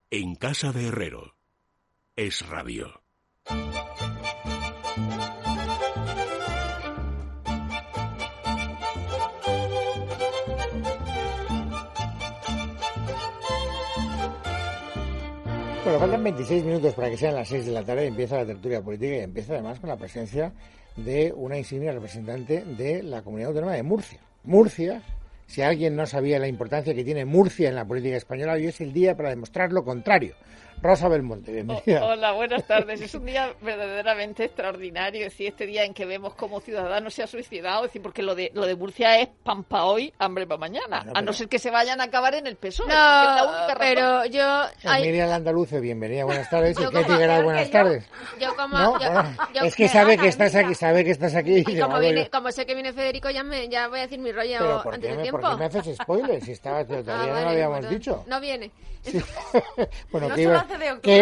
En casa de Herrero. Es Radio. Bueno, faltan 26 minutos para que sean las 6 de la tarde. Empieza la tertulia política y empieza además con la presencia de una insignia representante de la Comunidad Autónoma de Murcia. Murcia, si alguien no sabía la importancia que tiene Murcia en la política española, hoy es el día para demostrar lo contrario. Rosa Belmonte, bienvenida. Hola, buenas tardes. Es un día verdaderamente extraordinario, es decir, este día en que vemos cómo Ciudadanos se ha suicidado, es decir, porque lo de Murcia es pan para hoy, hambre para mañana, a no ser que se vayan a acabar en el PSOE. No, es la única pero yo... Miriam Landaluce, bienvenida, buenas tardes. ¿Y qué Tigueras, buenas tardes? Yo como... ¿No? Yo, es que sabe que estás aquí, Y como, como sé que viene Federico, ya voy a decir mi rollo pero antes de tiempo. ¿por qué me haces spoilers? Si todavía no lo habíamos dicho. No viene. Sí. Bueno, no ¿qué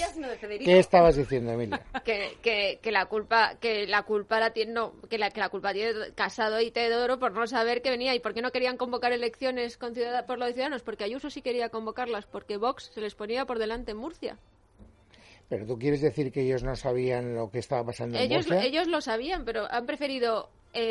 estabas diciendo, Emilia? Que la culpa la tiene, no, que la culpa tiene Casado y Teodoro por no saber que venía. ¿Y por qué no querían convocar elecciones por lo de Ciudadanos? Porque Ayuso sí quería convocarlas, porque Vox se les ponía por delante en Murcia. ¿Pero tú quieres decir que ellos no sabían lo que estaba pasando en Murcia? Ellos lo sabían, pero han preferido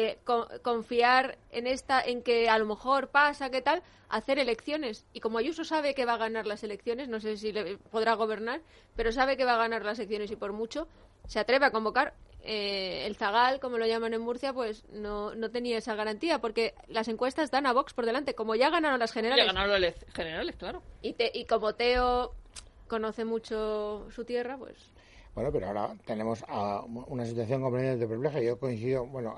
confiar en que a lo mejor pasa, ¿qué tal? Hacer elecciones. Y como Ayuso sabe que va a ganar las elecciones, no sé si podrá gobernar, pero sabe que va a ganar las elecciones y por mucho, se atreve a convocar. El Zagal, como lo llaman en Murcia, pues no tenía esa garantía, porque las encuestas dan a Vox por delante. Como ya ganaron las generales. Ya ganaron las generales, claro. Y como Teo conoce mucho su tierra, pues... Bueno, pero ahora tenemos una situación completamente compleja. Yo coincido, bueno,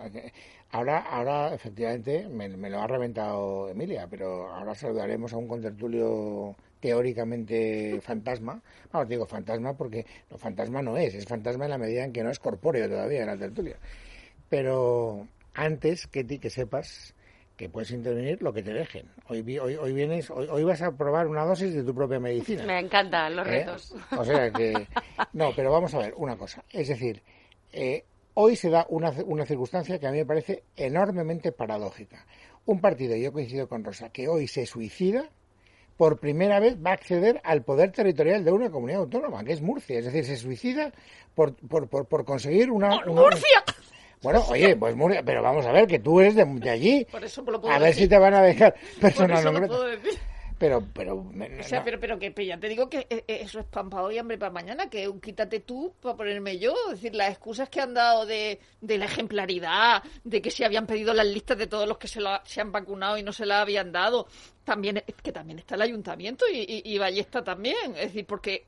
ahora efectivamente me lo ha reventado Emilia, pero ahora saludaremos a un contertulio teóricamente fantasma. Vamos, digo fantasma porque no, fantasma no es fantasma en la medida en que no es corpóreo todavía en la tertulia. Pero antes, Ketty, que sepas que puedes intervenir lo que te dejen. Hoy vas a probar una dosis de tu propia medicina. Me encantan los retos. O sea que... No, pero vamos a ver una cosa. Es decir, hoy se da una circunstancia que a mí me parece enormemente paradójica. Un partido, yo coincido con Rosa, que hoy se suicida, por primera vez va a acceder al poder territorial de una comunidad autónoma, que es Murcia. Es decir, se suicida por conseguir una... ¡Murcia! Bueno, oye, pues Murcia, pero vamos a ver, que tú eres de allí. Por eso lo puedo a ver decir. si te van a dejar personal Por eso nombre. lo puedo decir. Pero que ya te digo que eso es pan para hoy, hambre para mañana, que quítate tú para ponerme yo. Es decir, las excusas que han dado de la ejemplaridad, de que se habían pedido las listas de todos los que se han vacunado y no se las habían dado, también está el ayuntamiento y Ballesta también. Es decir, porque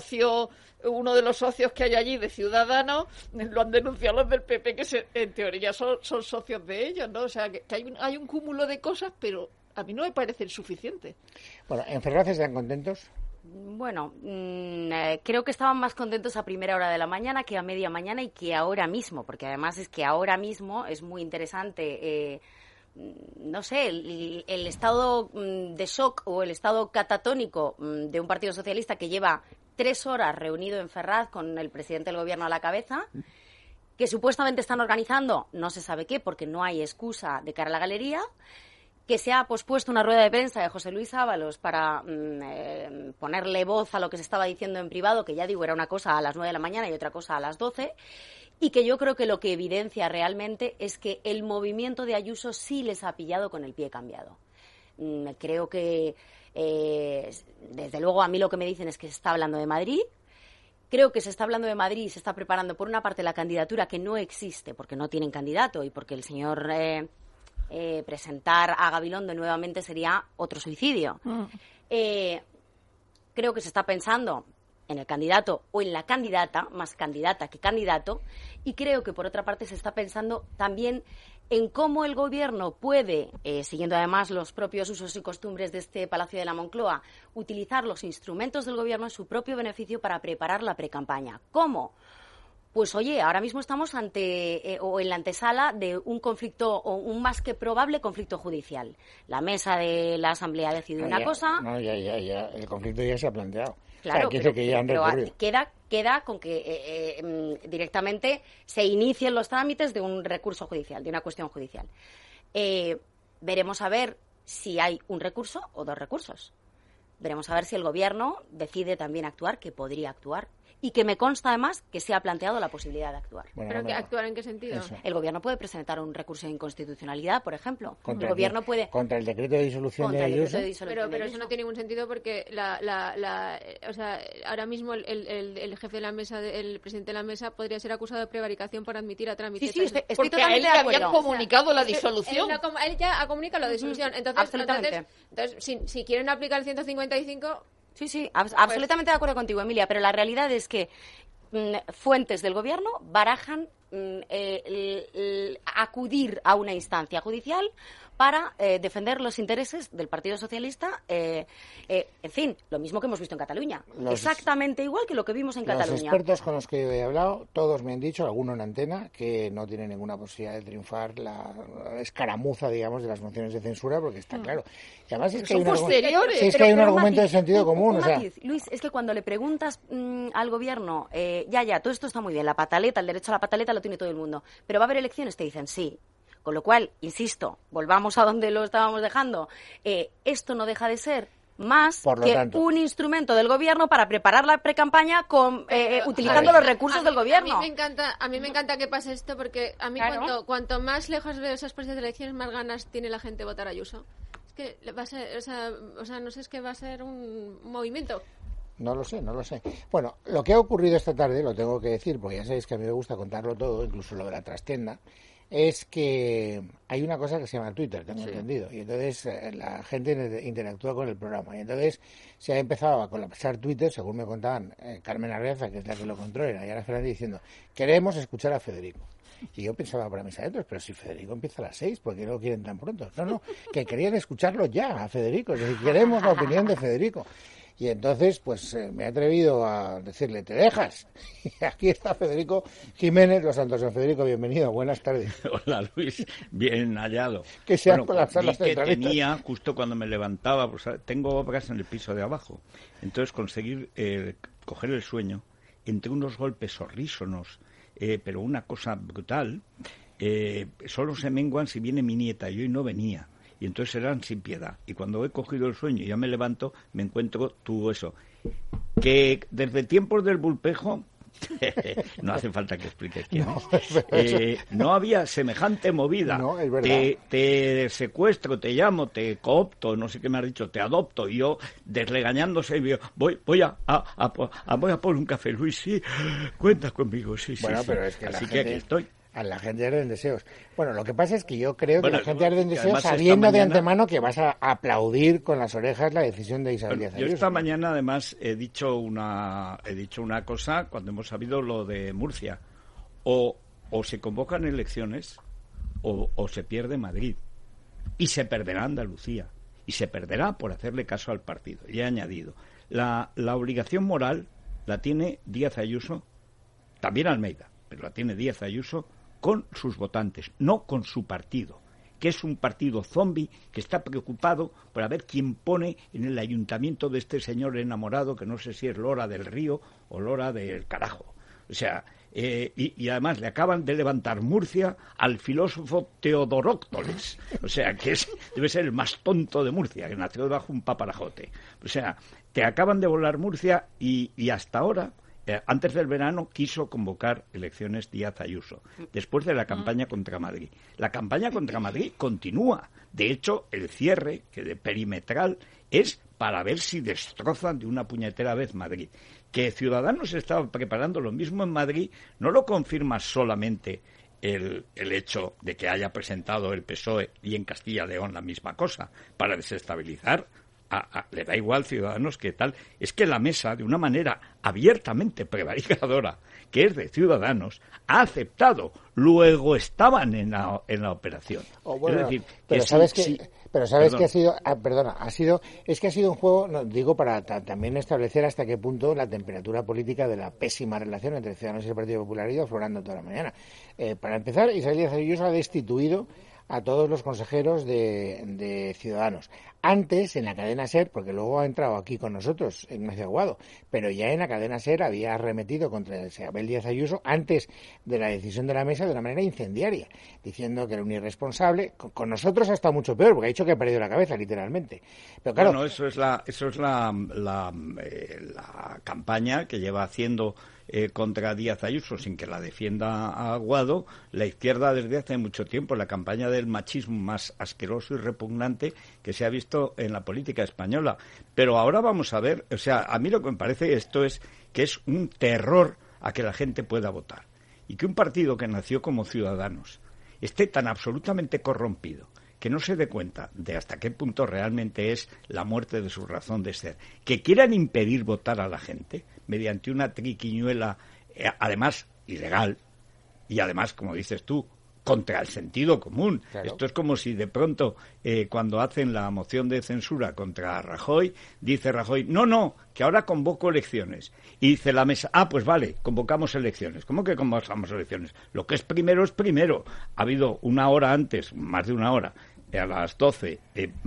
uno de los socios que hay allí de Ciudadanos, lo han denunciado los del PP, que en teoría son socios de ellos, ¿no? O sea, que hay un cúmulo de cosas, pero a mí no me parece suficiente. Bueno, ¿en Ferraz están contentos? Bueno, creo que estaban más contentos a primera hora de la mañana que a media mañana y que ahora mismo, porque además es que ahora mismo es muy interesante, no sé, el estado de shock o el estado catatónico de un partido socialista que lleva 3 horas reunido en Ferraz con el presidente del gobierno a la cabeza, que supuestamente están organizando no se sabe qué, porque no hay excusa de cara a la galería, que se ha pospuesto una rueda de prensa de José Luis Ábalos para ponerle voz a lo que se estaba diciendo en privado, que ya digo, era una cosa a las 9 de la mañana y otra cosa a las 12, y que yo creo que lo que evidencia realmente es que el movimiento de Ayuso sí les ha pillado con el pie cambiado. Creo que, desde luego, a mí lo que me dicen es que se está hablando de Madrid. Creo que se está hablando de Madrid y se está preparando, por una parte, la candidatura que no existe, porque no tienen candidato y porque el señor... presentar a Gabilondo nuevamente sería otro suicidio. Creo que se está pensando en el candidato o en la candidata, más candidata que candidato, y creo que por otra parte se está pensando también en cómo el gobierno puede, siguiendo además los propios usos y costumbres de este Palacio de la Moncloa, utilizar los instrumentos del gobierno en su propio beneficio para preparar la precampaña. ¿Cómo? Pues oye, ahora mismo estamos o en la antesala de un conflicto o un más que probable conflicto judicial. La mesa de la Asamblea decide una cosa. No, ya. El conflicto ya se ha planteado. Claro, o sea, que ya han recurrido. Queda con que directamente se inicien los trámites de un recurso judicial, de una cuestión judicial. Veremos a ver si hay un recurso o 2 recursos. veremos a ver si el Gobierno decide también actuar, que podría actuar. Y que me consta, además, que se ha planteado la posibilidad de actuar. Bueno, ¿Pero que actuar en qué sentido? Eso. El Gobierno puede presentar un recurso de inconstitucionalidad, por ejemplo. Contra El Gobierno puede... Contra el decreto de disolución de Ayuso. Pero eso no tiene ningún sentido porque o sea, ahora mismo el jefe de la mesa, el presidente de la mesa, podría ser acusado de prevaricación por admitir a trámite. Sí, estoy porque a él totalmente le de habían acuerdo. comunicado la disolución. Él ya ha comunicado la disolución. Entonces, si quieren aplicar el 155... Sí, absolutamente de acuerdo contigo, Emilia, pero la realidad es que fuentes del Gobierno barajan acudir a una instancia judicial para defender los intereses del Partido Socialista, en fin, lo mismo que hemos visto en Cataluña. Exactamente igual que lo que vimos en Cataluña. Los expertos con los que yo he hablado, todos me han dicho, alguno en antena, que no tiene ninguna posibilidad de triunfar la escaramuza, digamos, de las mociones de censura, porque está claro. Y además es que son posteriores. es que hay un argumento de sentido común. Un matiz, Luis, es que cuando le preguntas al Gobierno, todo esto está muy bien, la pataleta, el derecho a la pataleta lo tiene todo el mundo, pero va a haber elecciones, te dicen sí. Con lo cual, insisto, volvamos a donde lo estábamos dejando. Esto no deja de ser más que un instrumento del Gobierno para preparar la precampaña utilizando los recursos del Gobierno. A mí me encanta que pase esto porque a mí cuanto más lejos veo esas procesos de elecciones, más ganas tiene la gente de votar a Ayuso. Es que va a ser, no sé, es que va a ser un movimiento. No lo sé. Bueno, lo que ha ocurrido esta tarde, lo tengo que decir, porque ya sabéis que a mí me gusta contarlo todo, incluso lo de la trastienda, es que hay una cosa que se llama Twitter, tengo entendido, y entonces la gente interactúa con el programa, y entonces se ha empezado a colapsar Twitter, según me contaban Carmen Arreaza, que es la que lo controla, y Ana Fernández, diciendo, queremos escuchar a Federico. Y yo pensaba para mis adentros, pero si Federico empieza a las 6, ¿por qué no lo quieren tan pronto? No, que querían escucharlo ya a Federico, es decir, queremos la opinión de Federico. Y entonces, pues me he atrevido a decirle, ¿te dejas? Y aquí está Federico Jiménez, Los Santos. Federico, bienvenido, buenas tardes. Hola, Luis, bien hallado. Que se han colapsado las centralitas. Tenía, justo cuando me levantaba, pues tengo obras en el piso de abajo, entonces conseguir coger el sueño, entre unos golpes horrísonos, pero una cosa brutal, solo se menguan si viene mi nieta, y hoy no venía. Y entonces eran sin piedad. Y cuando he cogido el sueño y ya me levanto, me encuentro todo eso. Que desde tiempos del Bulpejo, no hace falta que expliques quién es, no había semejante movida. No, es verdad. Te secuestro, te llamo, te coopto, no sé qué me has dicho, te adopto. Y yo, desregañándose, voy a por un café, Luis, sí, cuenta conmigo, sí. Bueno, sí, pero es que así la que aquí estoy. A la gente arden deseos. Bueno, lo que pasa es que yo creo que la gente arden deseos además, sabiendo de antemano que vas a aplaudir con las orejas la decisión de Isabel Díaz Ayuso. Yo esta mañana, además, he dicho una cosa cuando hemos sabido lo de Murcia. O se convocan elecciones o se pierde Madrid. Y se perderá Andalucía. Y se perderá por hacerle caso al partido. Y he añadido, la obligación moral la tiene Díaz Ayuso, también Almeida, pero la tiene Díaz Ayuso, con sus votantes, no con su partido, que es un partido zombi que está preocupado por a ver quién pone en el ayuntamiento de este señor enamorado, que no sé si es Lora del Río o Lora del carajo. O sea, y además le acaban de levantar Murcia al filósofo Teodoróctoles, o sea, que debe ser el más tonto de Murcia, que nació bajo un paparajote. O sea, te acaban de volar Murcia y hasta ahora... antes del verano quiso convocar elecciones Díaz Ayuso, después de la campaña contra Madrid. La campaña contra Madrid continúa. De hecho, el cierre, que de perimetral, es para ver si destrozan de una puñetera vez Madrid. Que Ciudadanos estaba preparando lo mismo en Madrid, no lo confirma solamente el hecho de que haya presentado el PSOE y en Castilla y León la misma cosa, para desestabilizar. Le da igual Ciudadanos que tal. Es que la mesa, de una manera abiertamente prevaricadora, que es de Ciudadanos, ha aceptado. Luego estaban en la operación. Bueno, es decir, pero sabes que ha sido, ha sido un juego, no, digo, para también establecer hasta qué punto la temperatura política de la pésima relación entre Ciudadanos y el Partido Popular ha ido aflorando toda la mañana. Para empezar, Isabel Díaz Ayuso ha destituido a todos los consejeros de Ciudadanos. Antes, en la cadena SER, porque luego ha entrado aquí con nosotros Ignacio Aguado, pero ya en la cadena SER había arremetido contra Isabel Díaz Ayuso antes de la decisión de la mesa de una manera incendiaria, diciendo que era un irresponsable. Con nosotros ha estado mucho peor, porque ha dicho que ha perdido la cabeza, literalmente. Pero claro, bueno, eso es la campaña que lleva haciendo contra Díaz Ayuso, sin que la defienda a Aguado, la izquierda desde hace mucho tiempo, la campaña del machismo más asqueroso y repugnante que se ha visto en la política española. Pero ahora vamos a ver, o sea, a mí lo que me parece esto es que es un terror a que la gente pueda votar. Y que un partido que nació como Ciudadanos esté tan absolutamente corrompido que no se dé cuenta de hasta qué punto realmente es la muerte de su razón de ser, que quieran impedir votar a la gente mediante una triquiñuela, además ilegal, y además, como dices tú, contra el sentido común. Claro. Esto es como si de pronto, cuando hacen la moción de censura contra Rajoy, dice Rajoy, no, que ahora convoco elecciones. Y dice la mesa, pues vale, convocamos elecciones. ¿Cómo que convocamos elecciones? Lo que es primero es primero. Ha habido una hora antes, más de una hora, a las 12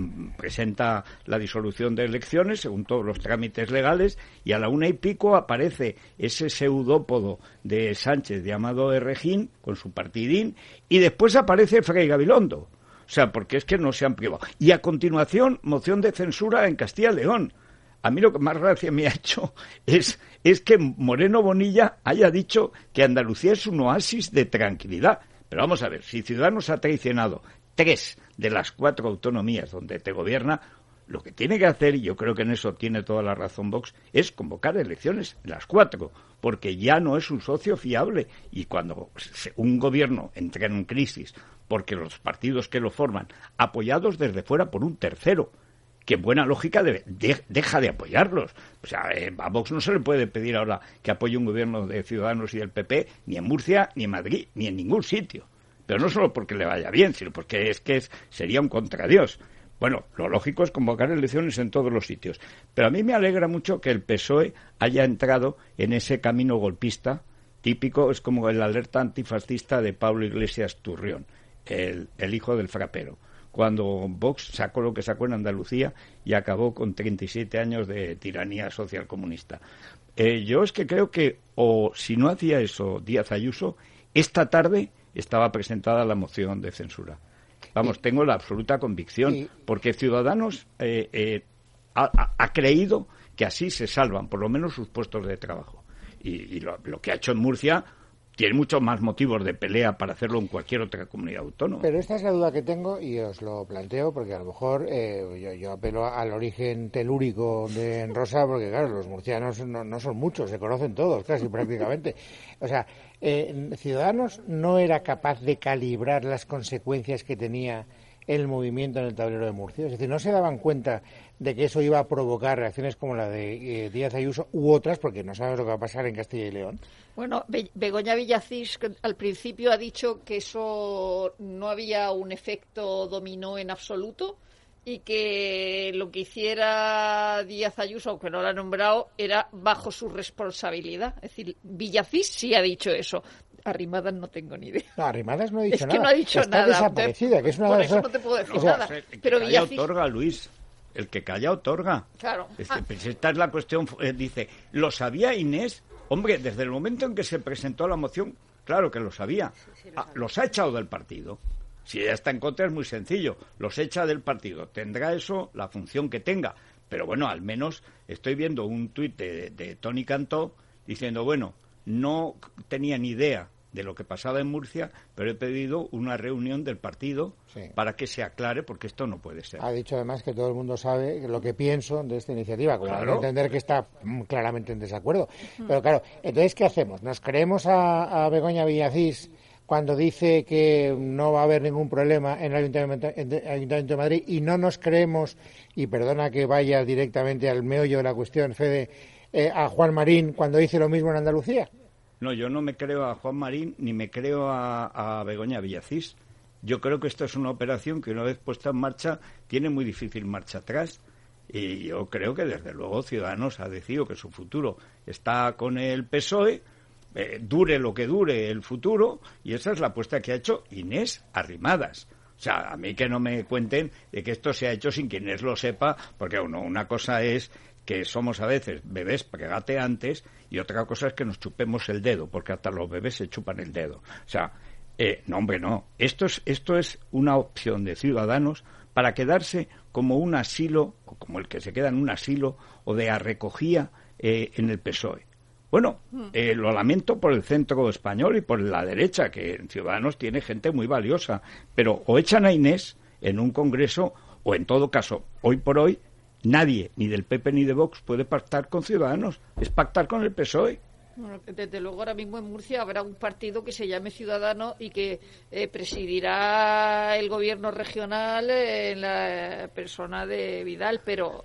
presenta la disolución de elecciones según todos los trámites legales, y a la 1:15 aparece ese pseudópodo de Sánchez llamado Errejón con su partidín, y después aparece Fray Gabilondo. O sea, porque es que no se han privado. Y a continuación, moción de censura en Castilla y León. A mí lo que más gracia me ha hecho es que Moreno Bonilla haya dicho que Andalucía es un oasis de tranquilidad. Pero vamos a ver, si Ciudadanos ha traicionado 3 de las 4 autonomías donde te gobierna, lo que tiene que hacer, y yo creo que en eso tiene toda la razón Vox, es convocar elecciones, las 4, porque ya no es un socio fiable. Y cuando un gobierno entra en crisis, porque los partidos que lo forman, apoyados desde fuera por un tercero, que en buena lógica deja de apoyarlos. O sea, a Vox no se le puede pedir ahora que apoye un gobierno de Ciudadanos y del PP, ni en Murcia, ni en Madrid, ni en ningún sitio. Pero no solo porque le vaya bien, sino porque sería un contradios. Bueno, lo lógico es convocar elecciones en todos los sitios. Pero a mí me alegra mucho que el PSOE haya entrado en ese camino golpista típico. Es como el alerta antifascista de Pablo Iglesias Turrión, el hijo del frapero, cuando Vox sacó lo que sacó en Andalucía y acabó con 37 años de tiranía socialcomunista. Yo es que creo que, o si no hacía eso Díaz Ayuso, esta tarde estaba presentada la moción de censura. Vamos, tengo la absoluta convicción, porque Ciudadanos ha creído que así se salvan, por lo menos, sus puestos de trabajo. Y lo que ha hecho en Murcia tiene muchos más motivos de pelea para hacerlo en cualquier otra comunidad autónoma. Pero esta es la duda que tengo y os lo planteo porque a lo mejor yo apelo al origen telúrico de Rosa, porque claro, los murcianos no son muchos, se conocen todos casi prácticamente. O sea, Ciudadanos no era capaz de calibrar las consecuencias que tenía el movimiento en el tablero de Murcia. Es decir, no se daban cuenta de que eso iba a provocar reacciones como la de Díaz Ayuso u otras, porque no sabemos lo que va a pasar en Castilla y León. Bueno, Begoña Villacís al principio ha dicho que eso no había un efecto dominó en absoluto y que lo que hiciera Díaz Ayuso, aunque no lo ha nombrado, era bajo su responsabilidad. Es decir, Villacís sí ha dicho eso. Arrimadas no tengo ni idea. No, Arrimadas no ha dicho nada. Es que no ha dicho está nada. Desaparecida, que es una por de eso las... no te puedo decir sea, nada. Pero Villacís... otorga, Luis. El que calla otorga. Claro. Pues esta es la cuestión. Dice, ¿lo sabía Inés? Hombre, desde el momento en que se presentó la moción, claro que lo sabía. Los ha echado del partido. Si ella está en contra es muy sencillo. Los echa del partido. Tendrá eso la función que tenga. Pero bueno, al menos estoy viendo un tuit de Toni Cantó diciendo, bueno, no tenía ni idea de lo que pasaba en Murcia, pero he pedido una reunión del partido para que se aclare, porque esto no puede ser. Ha dicho además que todo el mundo sabe lo que pienso de esta iniciativa, como claro. Entender que está claramente en desacuerdo. Pero claro, entonces, ¿qué hacemos? ¿Nos creemos a Begoña Villacís cuando dice que no va a haber ningún problema en el Ayuntamiento de Madrid y no nos creemos, y perdona que vaya directamente al meollo de la cuestión, Fede, a Juan Marín cuando dice lo mismo en Andalucía? No, yo no me creo a Juan Marín ni me creo a Begoña Villacís. Yo creo que esta es una operación que una vez puesta en marcha tiene muy difícil marcha atrás. Y yo creo que desde luego Ciudadanos ha decidido que su futuro está con el PSOE, dure lo que dure el futuro, y esa es la apuesta que ha hecho Inés Arrimadas. O O sea, a mí que no me cuenten de que esto se ha hecho sin quienes lo sepa, porque una cosa es que somos a veces bebés pregateantes y otra cosa es que nos chupemos el dedo, porque hasta los bebés se chupan el dedo. O sea, no, hombre, no. Esto es una opción de Ciudadanos para quedarse como un asilo, como el que se queda en un asilo o de arrecogía en el PSOE. Bueno, lo lamento por el centro español y por la derecha, que en Ciudadanos tiene gente muy valiosa, pero o echan a Inés en un congreso o, en todo caso, hoy por hoy, nadie, ni del PP ni de Vox, puede pactar con Ciudadanos, es pactar con el PSOE. Bueno, desde luego ahora mismo en Murcia habrá un partido que se llame Ciudadanos y que presidirá el gobierno regional en la persona de Vidal, pero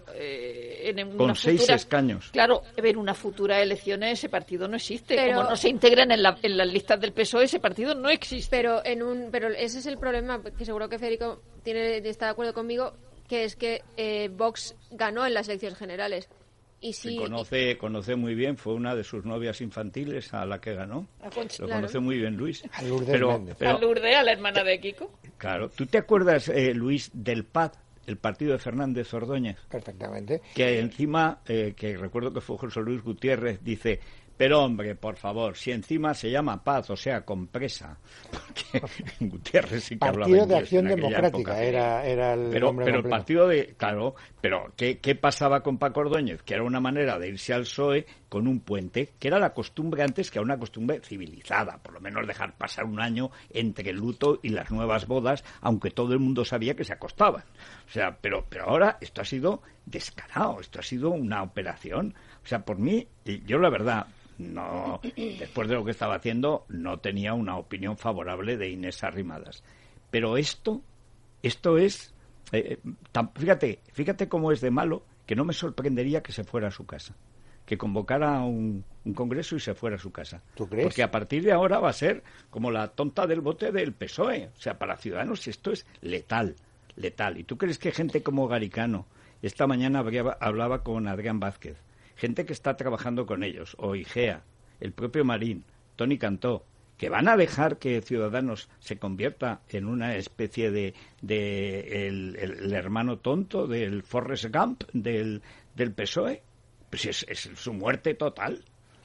con 6 escaños. Claro, en una futura elecciones ese partido no existe. Pero, como no se integran en las listas del PSOE, ese partido no existe. Pero ese es el problema, que seguro que Federico está de acuerdo conmigo, que es que Vox ganó en las elecciones generales. Y sí, conoce muy bien, fue una de sus novias infantiles a la que ganó. Lo conoce muy bien Luis. A Lourdes, a Lourdes, a la hermana de Kiko. Claro. ¿Tú te acuerdas, Luis, del PAD, el partido de Fernández Ordóñez? Perfectamente. Que encima, que recuerdo que fue José Luis Gutiérrez, dice... Pero, hombre, por favor, si encima se llama Paz, o sea, compresa, porque Gutiérrez sí que hablaba inglés. Partido de Acción Democrática era el nombre pero completo. el partido de... Claro, pero ¿qué pasaba con Paco Ordóñez? Que era una manera de irse al PSOE con un puente, que era la costumbre antes, que era una costumbre civilizada, por lo menos dejar pasar un año entre el luto y las nuevas bodas, aunque todo el mundo sabía que se acostaban. O sea, pero ahora esto ha sido descarado, esto ha sido una operación. O sea, por mí, yo la verdad... No, después de lo que estaba haciendo, no tenía una opinión favorable de Inés Arrimadas. Pero esto es... fíjate cómo es de malo, que no me sorprendería que se fuera a su casa. Que convocara un congreso y se fuera a su casa. ¿Tú crees? Porque a partir de ahora va a ser como la tonta del bote del PSOE. O sea, para Ciudadanos esto es letal. ¿Y tú crees que gente como Garicano, esta mañana hablaba con Adrián Vázquez, gente que está trabajando con ellos, o Igea, el propio Marín, Toni Cantó, que van a dejar que Ciudadanos se convierta en una especie de el hermano tonto del Forrest Gump del PSOE? Pues es su muerte total.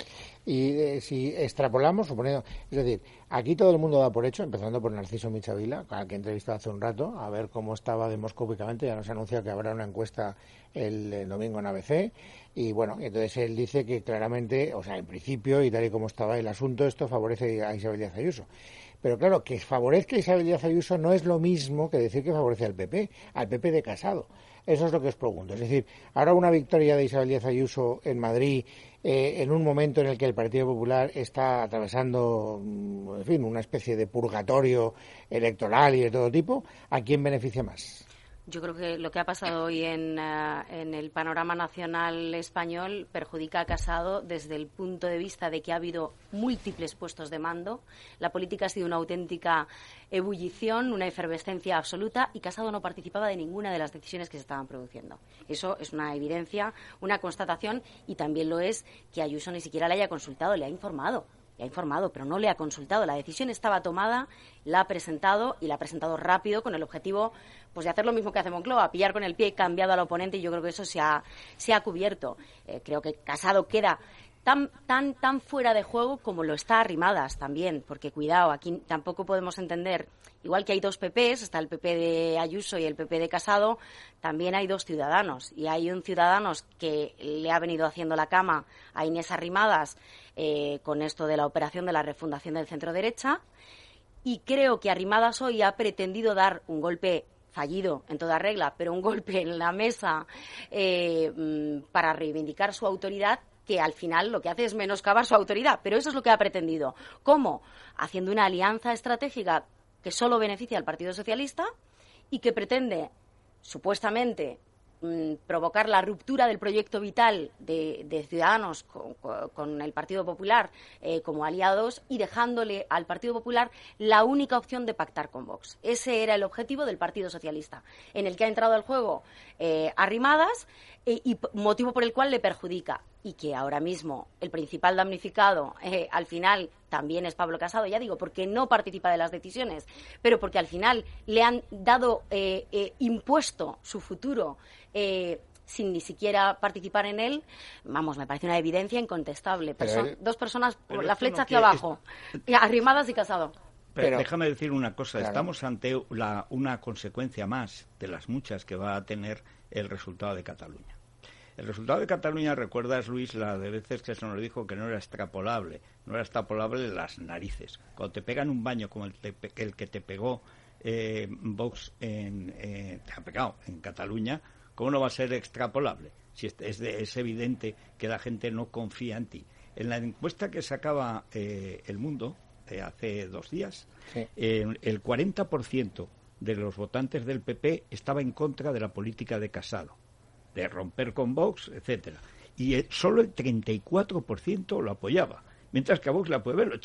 Y si extrapolamos, suponiendo, es decir, aquí todo el mundo da por hecho, empezando por Narciso Michavila, al que he entrevistado hace un rato, a ver cómo estaba demoscópicamente. Ya nos anuncia que habrá una encuesta el domingo en ABC, y bueno, entonces él dice que claramente, o sea, en principio, y tal y como estaba el asunto, esto favorece a Isabel Díaz Ayuso. Pero claro, que favorezca a Isabel Díaz Ayuso no es lo mismo que decir que favorece al PP de Casado. Eso es lo que os pregunto. Es decir, ahora una victoria de Isabel Díaz Ayuso en Madrid, en un momento en el que el Partido Popular está atravesando, en fin, una especie de purgatorio electoral y de todo tipo, ¿a quién beneficia más? Yo creo que lo que ha pasado hoy en el panorama nacional español perjudica a Casado desde el punto de vista de que ha habido múltiples puestos de mando. La política ha sido una auténtica ebullición, una efervescencia absoluta, y Casado no participaba de ninguna de las decisiones que se estaban produciendo. Eso es una evidencia, una constatación, y también lo es que Ayuso ni siquiera le haya consultado, le ha informado, pero no le ha consultado. La decisión estaba tomada, la ha presentado, y la ha presentado rápido con el objetivo pues de hacer lo mismo que hace Moncloa, pillar con el pie cambiado al oponente, y yo creo que eso se ha cubierto. Creo que Casado queda tan fuera de juego como lo está Arrimadas también, porque cuidado, aquí tampoco podemos entender, igual que hay dos PPs, está el PP de Ayuso y el PP de Casado, también hay dos Ciudadanos, y hay un Ciudadanos que le ha venido haciendo la cama a Inés Arrimadas con esto de la operación de la refundación del centro derecha, y creo que Arrimadas hoy ha pretendido dar un golpe fallido en toda regla, pero un golpe en la mesa para reivindicar su autoridad, que al final lo que hace es menoscabar su autoridad, pero eso es lo que ha pretendido. ¿Cómo? Haciendo una alianza estratégica que solo beneficia al Partido Socialista y que pretende, supuestamente, provocar la ruptura del proyecto vital de Ciudadanos con el Partido Popular como aliados, y dejándole al Partido Popular la única opción de pactar con Vox. Ese era el objetivo del Partido Socialista, en el que ha entrado al juego Arrimadas, y motivo por el cual le perjudica. Y que ahora mismo el principal damnificado al final también es Pablo Casado, ya digo, porque no participa de las decisiones, pero porque al final le han dado impuesto su futuro sin ni siquiera participar en él. Vamos, me parece una evidencia incontestable. Dos personas por la flecha hacia abajo, Arrimadas y Casado. Pero déjame decir una cosa, claro. Estamos ante una consecuencia más de las muchas que va a tener el resultado de Cataluña. El resultado de Cataluña, recuerdas, Luis, la de veces que se nos dijo que no era extrapolable de las narices. Cuando te pegan un baño como el que te pegó Vox te ha pegado en Cataluña, ¿cómo no va a ser extrapolable? Si es evidente que la gente no confía en ti. En la encuesta que sacaba El Mundo hace 2 días, sí. El 40% de los votantes del PP estaba en contra de la política de Casado, de romper con Vox, etcétera, y solo el 34% lo apoyaba, mientras que a Vox le apoyaba el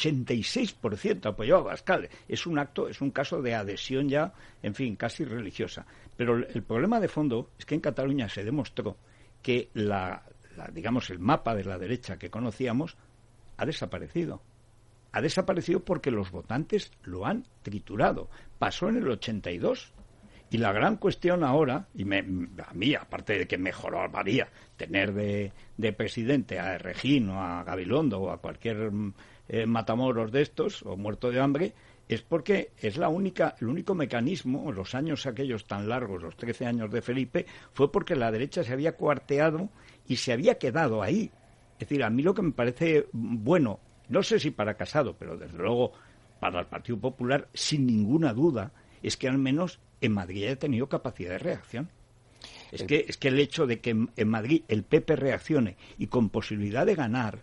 86% apoyaba a Abascal. Es un caso de adhesión ya, en fin, casi religiosa. Pero el problema de fondo es que en Cataluña se demostró que digamos, el mapa de la derecha que conocíamos ha desaparecido. Ha desaparecido porque los votantes lo han triturado. Pasó en el 82. Y la gran cuestión ahora, y a mí, aparte de que mejoraría tener de presidente a Errejón o a Gabilondo o a cualquier matamoros de estos, o muerto de hambre, es porque es el único mecanismo, los años aquellos tan largos, los 13 años de Felipe, fue porque la derecha se había cuarteado y se había quedado ahí. Es decir, a mí lo que me parece bueno, no sé si para Casado, pero desde luego para el Partido Popular, sin ninguna duda, es que al menos en Madrid haya tenido capacidad de reacción. Es que el hecho de que en Madrid el PP reaccione y con posibilidad de ganar,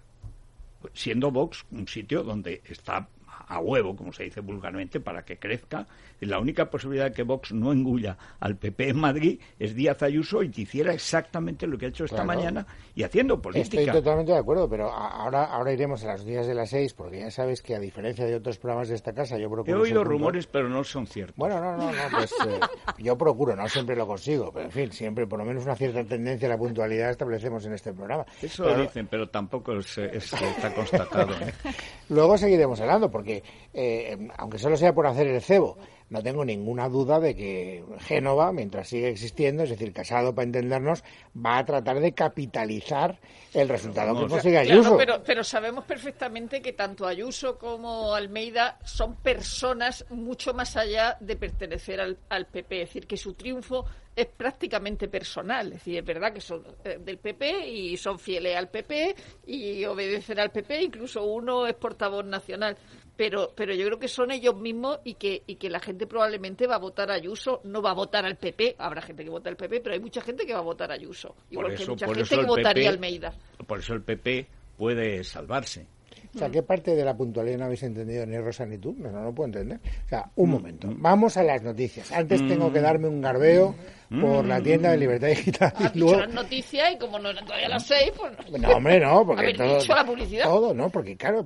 siendo Vox un sitio donde está a huevo, como se dice vulgarmente, para que crezca, la única posibilidad de que Vox no engulla al PP en Madrid es Díaz Ayuso y que hiciera exactamente lo que ha hecho esta mañana y haciendo política. Estoy totalmente de acuerdo, pero ahora iremos a las noticias de las 6, porque ya sabes que a diferencia de otros programas de esta casa, yo procuro... He oído rumores, pero no son ciertos. Bueno, no, pues yo procuro, no siempre lo consigo, pero en fin, siempre por lo menos una cierta tendencia a la puntualidad establecemos en este programa. Eso lo dicen, pero tampoco está constatado. Luego seguiremos hablando, porque aunque solo sea por hacer el cebo, no tengo ninguna duda de que Génova, mientras sigue existiendo, es decir, Casado, para entendernos, va a tratar de capitalizar el resultado que consiga Ayuso. Claro, pero sabemos perfectamente que tanto Ayuso como Almeida son personas mucho más allá de pertenecer al PP, es decir, que su triunfo es prácticamente personal, es decir, es verdad que son del PP y son fieles al PP y obedecen al PP, incluso uno es portavoz nacional. Pero yo creo que son ellos mismos y que la gente probablemente va a votar a Ayuso, no va a votar al PP. Habrá gente que vota al PP, pero hay mucha gente que va a votar a Ayuso. Igual que hay mucha gente que votaría a Almeida. Por eso el PP puede salvarse. O sea, ¿qué parte de la puntualidad no habéis entendido ni Rosa ni tú? No puedo entender. O sea, un momento. Vamos a las noticias. Antes tengo que darme un garbeo por la tienda de Libertad Digital. Has dicho las noticias y como no eran todavía las 6, pues... No, hombre, no. Porque haber dicho la publicidad. Todo, ¿no? Porque claro,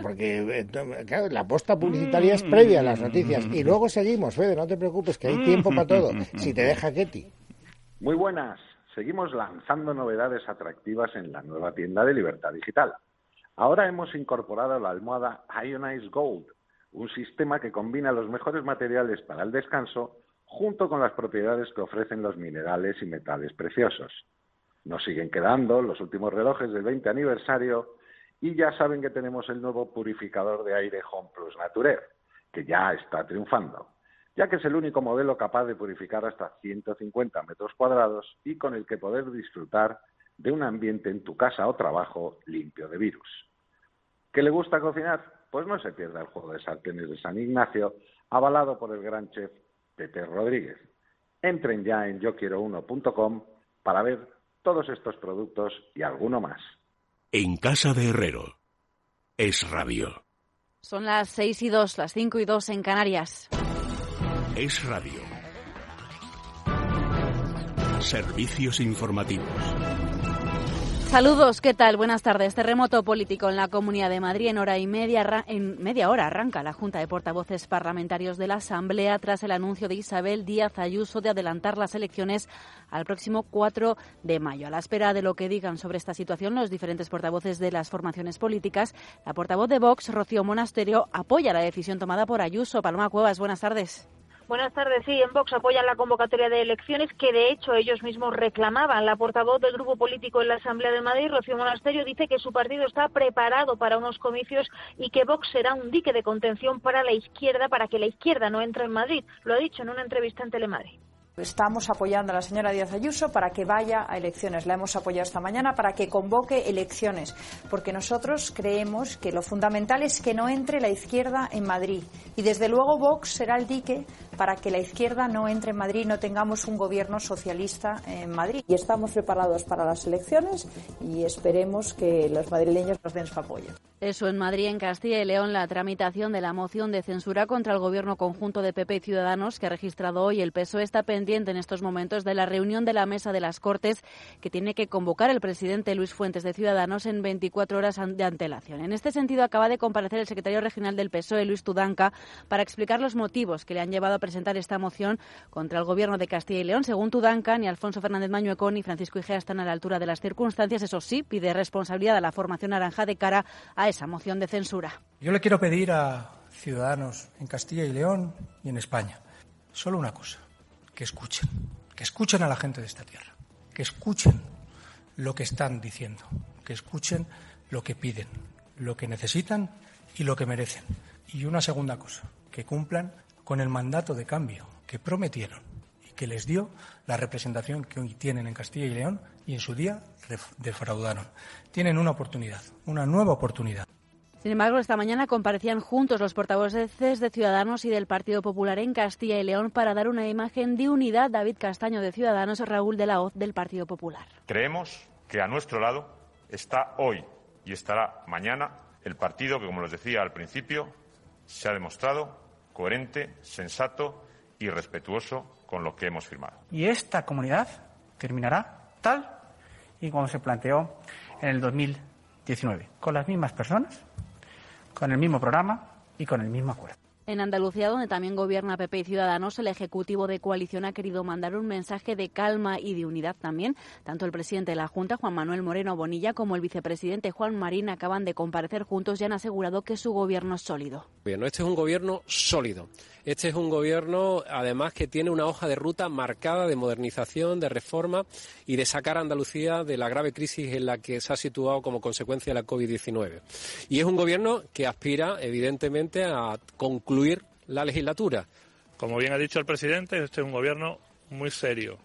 la posta publicitaria es previa a las noticias. Y luego seguimos, Fede, no te preocupes, que hay tiempo para todo. Si te deja Ketty. Muy buenas. Seguimos lanzando novedades atractivas en la nueva tienda de Libertad Digital. Ahora hemos incorporado la almohada Ionize Gold, un sistema que combina los mejores materiales para el descanso junto con las propiedades que ofrecen los minerales y metales preciosos. Nos siguen quedando los últimos relojes del 20 aniversario y ya saben que tenemos el nuevo purificador de aire Home Plus Nature, que ya está triunfando, ya que es el único modelo capaz de purificar hasta 150 metros cuadrados y con el que poder disfrutar de un ambiente en tu casa o trabajo limpio de virus. ¿Qué le gusta cocinar? Pues no se pierda el juego de sartenes de San Ignacio, avalado por el gran chef Pepe Rodríguez. Entren ya en yoquiero1.com para ver todos estos productos y alguno más. En casa de Herrero, Es Radio. Son las 6:02, las 5:02 en Canarias. Es Radio. Servicios informativos. Saludos, ¿qué tal? Buenas tardes. Terremoto político en la Comunidad de Madrid. En media hora arranca la Junta de Portavoces Parlamentarios de la Asamblea tras el anuncio de Isabel Díaz Ayuso de adelantar las elecciones al próximo 4 de mayo. A la espera de lo que digan sobre esta situación los diferentes portavoces de las formaciones políticas, la portavoz de Vox, Rocío Monasterio, apoya la decisión tomada por Ayuso. Paloma Cuevas, buenas tardes. Buenas tardes. Sí, en Vox apoyan la convocatoria de elecciones que, de hecho, ellos mismos reclamaban. La portavoz del grupo político en la Asamblea de Madrid, Rocío Monasterio, dice que su partido está preparado para unos comicios y que Vox será un dique de contención para la izquierda, para que la izquierda no entre en Madrid. Lo ha dicho en una entrevista en Telemadrid. Estamos apoyando a la señora Díaz Ayuso para que vaya a elecciones. La hemos apoyado esta mañana para que convoque elecciones, porque nosotros creemos que lo fundamental es que no entre la izquierda en Madrid. Y desde luego Vox será el dique para que la izquierda no entre en Madrid y no tengamos un gobierno socialista en Madrid. Y estamos preparados para las elecciones y esperemos que los madrileños nos den su apoyo. Eso en Madrid. En Castilla y León, la tramitación de la moción de censura contra el gobierno conjunto de PP y Ciudadanos que ha registrado hoy el PSOE está pendiente en estos momentos de la reunión de la Mesa de las Cortes que tiene que convocar el presidente Luis Fuentes de Ciudadanos en 24 horas de antelación. En este sentido, acaba de comparecer el secretario regional del PSOE, Luis Tudanca, para explicar los motivos que le han llevado a presentar esta moción contra el gobierno de Castilla y León. Según Tudanca, ni Alfonso Fernández Mañueco ni Francisco Igea están a la altura de las circunstancias. Eso sí, pide responsabilidad a la formación naranja de cara a esa moción de censura. Yo le quiero pedir a Ciudadanos en Castilla y León y en España solo una cosa: que escuchen a la gente de esta tierra, que escuchen lo que están diciendo, que escuchen lo que piden, lo que necesitan y lo que merecen. Y una segunda cosa, que cumplan con el mandato de cambio que prometieron y que les dio la representación que hoy tienen en Castilla y León y en su día defraudaron. Tienen una oportunidad, una nueva oportunidad. Sin embargo, esta mañana comparecían juntos los portavoces de Ciudadanos y del Partido Popular en Castilla y León para dar una imagen de unidad. David Castaño de Ciudadanos, Raúl de la Hoz del Partido Popular. Creemos que a nuestro lado está hoy y estará mañana el partido que, como les decía al principio, se ha demostrado coherente, sensato y respetuoso con lo que hemos firmado. Y esta comunidad terminará tal y como se planteó en el 2019, con las mismas personas, con el mismo programa y con el mismo acuerdo. En Andalucía, donde también gobierna PP y Ciudadanos, el Ejecutivo de coalición ha querido mandar un mensaje de calma y de unidad también. Tanto el presidente de la Junta, Juan Manuel Moreno Bonilla, como el vicepresidente Juan Marín acaban de comparecer juntos y han asegurado que su gobierno es sólido. Este es un gobierno sólido. Este es un gobierno, además, que tiene una hoja de ruta marcada de modernización, de reforma y de sacar a Andalucía de la grave crisis en la que se ha situado como consecuencia de la COVID-19. Y es un gobierno que aspira, evidentemente, a concluir la legislatura. Como bien ha dicho el presidente, este es un gobierno muy serio.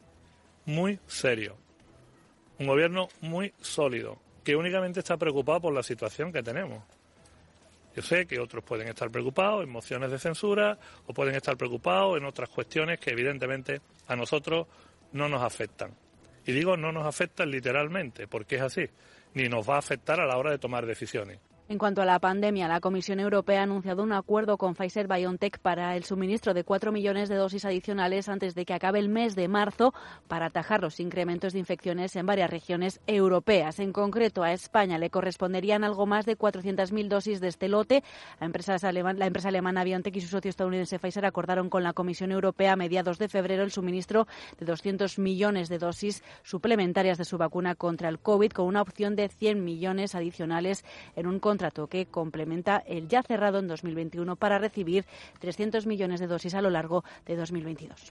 Muy serio. Un gobierno muy sólido, que únicamente está preocupado por la situación que tenemos. Yo sé que otros pueden estar preocupados en mociones de censura o pueden estar preocupados en otras cuestiones que evidentemente a nosotros no nos afectan. Y digo no nos afectan literalmente, porque es así, ni nos va a afectar a la hora de tomar decisiones. En cuanto a la pandemia, la Comisión Europea ha anunciado un acuerdo con Pfizer-BioNTech para el suministro de 4 millones de dosis adicionales antes de que acabe el mes de marzo para atajar los incrementos de infecciones en varias regiones europeas. En concreto, a España le corresponderían algo más de 400.000 dosis de este lote. La empresa alemana BioNTech y su socio estadounidense Pfizer acordaron con la Comisión Europea a mediados de febrero el suministro de 200 millones de dosis suplementarias de su vacuna contra el COVID, con una opción de 100 millones adicionales en un contrato que complementa el ya cerrado en 2021 para recibir 300 millones de dosis a lo largo de 2022.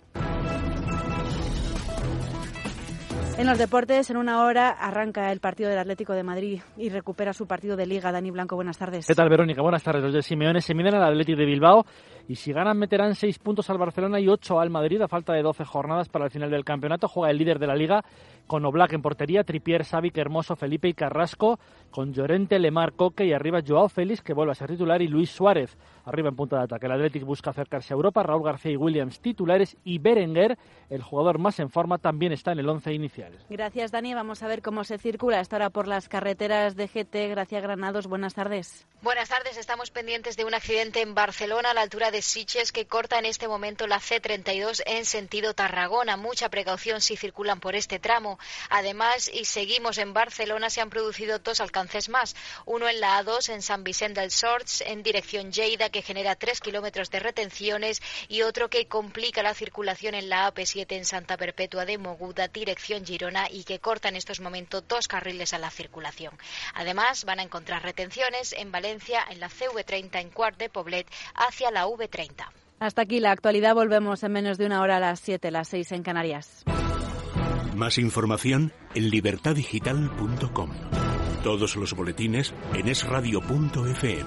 En los deportes, en una hora arranca el partido del Atlético de Madrid y recupera su partido de Liga. Dani Blanco, buenas tardes. ¿Qué tal, Verónica? Buenas tardes. Los de Simeone se miden al Atlético de Bilbao y si ganan meterán 6 puntos al Barcelona y 8 al Madrid a falta de 12 jornadas para el final del campeonato. Juega el líder de la Liga con Oblak en portería, Trippier, Savic, Hermoso, Felipe y Carrasco, con Llorente, Lemar, Coque y arriba Joao Félix, que vuelve a ser titular, y Luis Suárez arriba en punta de ataque. El Atlético busca acercarse a Europa. Raúl García y Williams titulares y Berenguer, el jugador más en forma, también está en el 11 inicial. Gracias, Dani. Vamos a ver cómo se circula esta hora por las carreteras de GT. Gracia Granados, buenas tardes. Buenas tardes. Estamos pendientes de un accidente en Barcelona a la altura de Sitges que corta en este momento la C32 en sentido Tarragona. Mucha precaución si circulan por este tramo. Además, y seguimos en Barcelona, se han producido 2 alcances más. Uno en la A2 en Sant Vicent dels Horts en dirección Lleida, que genera 3 kilómetros de retenciones, y otro que complica la circulación en la AP7 en Santa Perpètua de Mogoda, dirección Girona, y que corta en estos momentos 2 carriles a la circulación. Además, van a encontrar retenciones en Valencia, en la CV30 en Quart de Poblet, hacia la V30. Hasta aquí la actualidad. Volvemos en menos de una hora a las 7, las 6 en Canarias. Más información en libertadigital.com. Todos los boletines en esradio.fm.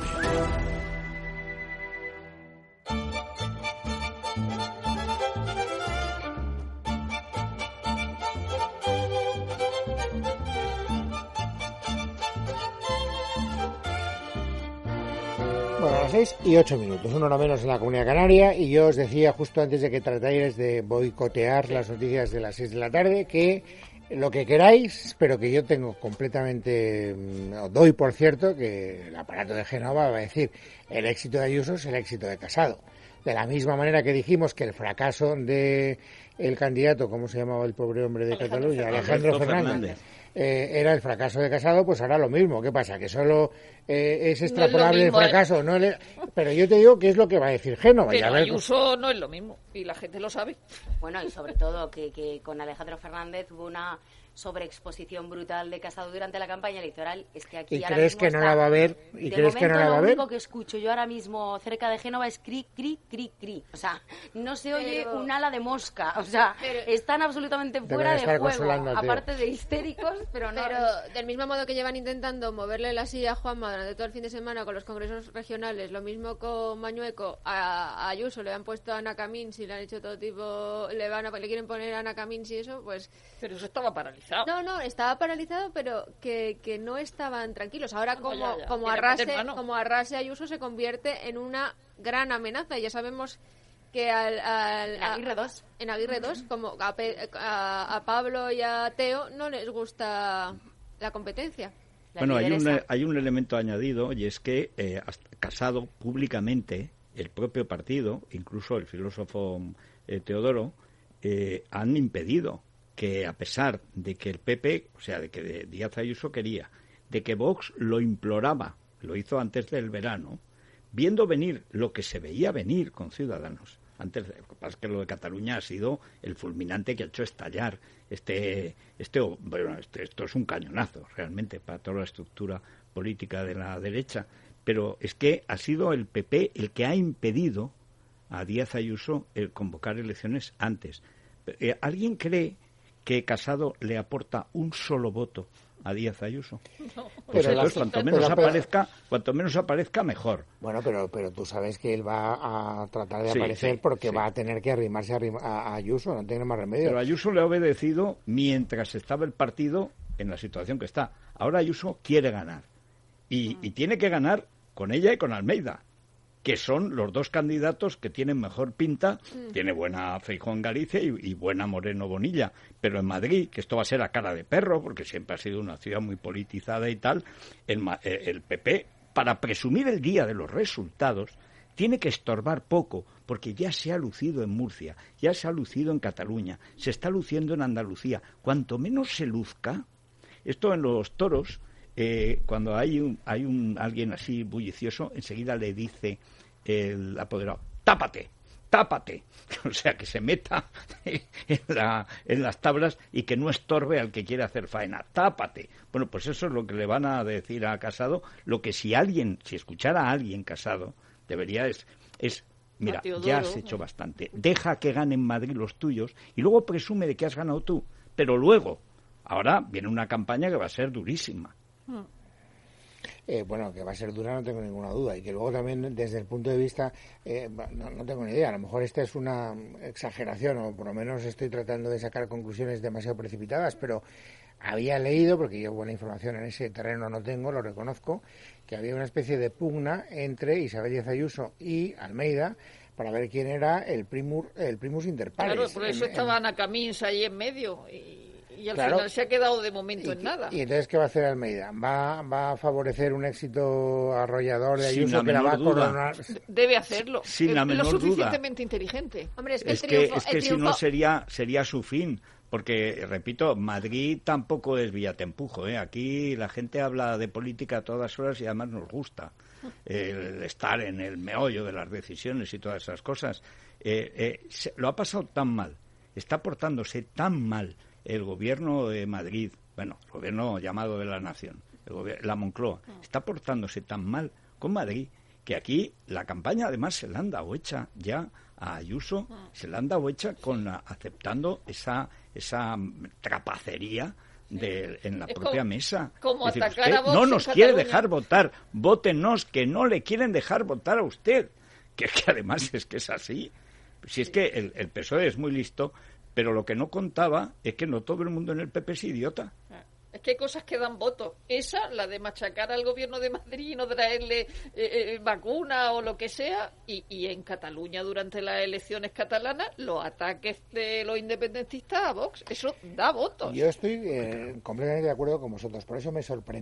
Bueno, a las 6:08, 1 hora menos en la Comunidad Canaria, y yo os decía justo antes de que tratáis de boicotear las noticias de las 6 de la tarde que lo que queráis, pero que yo tengo completamente, doy por cierto que el aparato de Génova va a decir el éxito de Ayuso es el éxito de Casado. De la misma manera que dijimos que el fracaso de el candidato, ¿cómo se llamaba el pobre hombre de Cataluña? Alejandro Fernández. Era el fracaso de Casado, pues ahora lo mismo. ¿Qué pasa? ¿Que solo es extrapolable el fracaso? No pero yo te digo que es lo que va a decir Génova. Pero Ayuso no es lo mismo, y la gente lo sabe. Bueno, y sobre todo que con Alejandro Fernández hubo una sobreexposición brutal de Casado durante la campaña electoral. Es que aquí ¿Y crees que no la va a ver? ¿Y crees que no la va a ver? Lo único que escucho yo ahora mismo cerca de Génova es cri, cri, cri, cri. O sea, no se oye un ala de mosca. O sea, están absolutamente fuera de juego. Aparte de histéricos, pero no. Pero del mismo modo que llevan intentando moverle la silla a Juanma durante todo el fin de semana con los congresos regionales, lo mismo con Mañueco, a Ayuso le han puesto a Ana Camins y le han hecho todo tipo, le quieren poner a Ana Camins y eso, pues... Pero eso estaba paralizado. No, estaba paralizado, pero que no estaban tranquilos. Ahora como arrase Ayuso se convierte en una gran amenaza. Ya sabemos que en Aguirre 2, como a Pablo y a Teo no les gusta la competencia. Bueno, hay un elemento añadido, y es que Casado públicamente, el propio partido, incluso el filósofo Teodoro, han impedido que, a pesar de que el PP, o sea, de que Díaz Ayuso quería, de que Vox lo imploraba, lo hizo antes del verano, viendo venir lo que se veía venir con Ciudadanos. Lo que pasa es que lo de Cataluña ha sido el fulminante que ha hecho estallar esto es un cañonazo realmente para toda la estructura política de la derecha, pero es que ha sido el PP el que ha impedido a Díaz Ayuso el convocar elecciones antes. ¿Alguien cree que Casado le aporta un solo voto a Díaz Ayuso? No. Pues entonces, cuanto menos aparezca, mejor. Bueno, pero tú sabes que él va a tratar de aparecer porque va a tener que arrimarse a Ayuso, no tiene más remedio. Pero Ayuso le ha obedecido mientras estaba el partido en la situación que está. Ahora Ayuso quiere ganar. Y tiene que ganar con ella y con Almeida, que son los dos candidatos que tienen mejor pinta. Tiene buena Feijóo en Galicia y buena Moreno Bonilla, pero en Madrid, que esto va a ser a cara de perro, porque siempre ha sido una ciudad muy politizada y tal, el PP, para presumir el día de los resultados, tiene que estorbar poco, porque ya se ha lucido en Murcia, ya se ha lucido en Cataluña, se está luciendo en Andalucía. Cuanto menos se luzca, esto en los toros, cuando hay alguien así bullicioso, enseguida le dice el apoderado, tápate, o sea, que se meta en las tablas y que no estorbe al que quiere hacer faena, tápate. Bueno, pues eso es lo que le van a decir a Casado, lo que si escuchara a alguien Casado, debería es mira, ya has hecho bastante, deja que ganen Madrid los tuyos y luego presume de que has ganado tú, pero luego, ahora viene una campaña que va a ser durísima. Bueno, que va a ser dura no tengo ninguna duda, y que luego también desde el punto de vista no tengo ni idea, a lo mejor esta es una exageración, o por lo menos estoy tratando de sacar conclusiones demasiado precipitadas, pero había leído, porque yo buena información en ese terreno no tengo, lo reconozco, que había una especie de pugna entre Isabel Díaz Ayuso y Almeida para ver quién era el primus inter pares. Claro, por eso estaba Ana Camins ahí en medio, y Y al final se ha quedado de momento en nada. ¿Y entonces qué va a hacer Almeida? ¿Va a favorecer un éxito arrollador de Ayuso que la va a coronar? Debe hacerlo. Sin la menor lo duda. suficientemente inteligente. Hombre, es que si no sería su fin. Porque, repito, Madrid tampoco es Villatempujo, ¿eh? Aquí la gente habla de política a todas horas y además nos gusta el estar en el meollo de las decisiones y todas esas cosas. Lo ha pasado tan mal, está portándose tan mal el gobierno de Madrid, bueno, el gobierno llamado de la Nación, la Moncloa, está portándose tan mal con Madrid que aquí la campaña además se la han dado hecha ya a Ayuso, se la han dado hecha aceptando esa trapacería en la propia mesa. Como es decir, atacar a Vox no nos en quiere Cataluña. dejar votar, vótenos, que no le quieren dejar votar a usted. Que además es que es así. Si es que el PSOE es muy listo, pero lo que no contaba es que no todo el mundo en el PP es idiota. Es que hay cosas que dan votos. Esa, la de machacar al gobierno de Madrid y no traerle vacuna o lo que sea. Y en Cataluña, durante las elecciones catalanas, los ataques de los independentistas a Vox, eso da votos. Yo estoy completamente de acuerdo con vosotros. Por eso me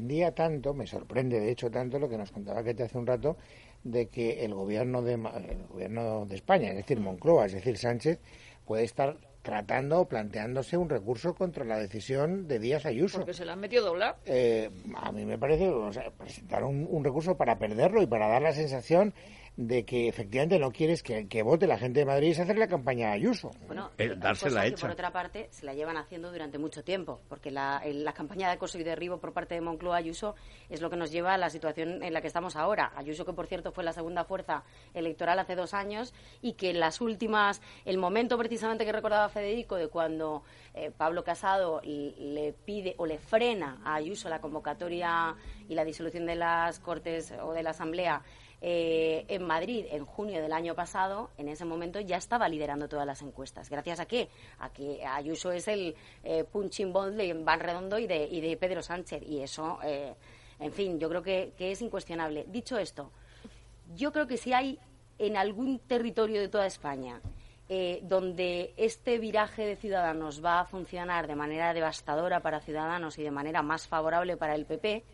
sorprende de hecho tanto lo que nos contaba Kete hace un rato, de que el gobierno de España, es decir, Moncloa, es decir, Sánchez, puede estar tratando o planteándose un recurso contra la decisión de Díaz Ayuso. Porque se la han metido a doblar. A mí me parece, presentar un recurso para perderlo y para dar la sensación de que efectivamente no quieres que vote la gente de Madrid es hacer la campaña a Ayuso. Bueno, dársela hecha. Que por otra parte se la llevan haciendo durante mucho tiempo, porque la campaña de acoso y derribo por parte de Moncloa Ayuso es lo que nos lleva a la situación en la que estamos ahora. Ayuso, que por cierto fue la segunda fuerza electoral hace 2 años y que en las últimas, el momento precisamente que recordaba Federico de cuando Pablo Casado le pide o le frena a Ayuso la convocatoria y la disolución de las Cortes o de la Asamblea en Madrid en junio del año pasado, en ese momento ya estaba liderando todas las encuestas. ¿Gracias a qué? A que Ayuso es el punching ball de Van Redondo y de Pedro Sánchez. Y eso, en fin, yo creo que es incuestionable. Dicho esto, yo creo que si hay en algún territorio de toda España donde este viraje de Ciudadanos va a funcionar de manera devastadora para Ciudadanos y de manera más favorable para el PP,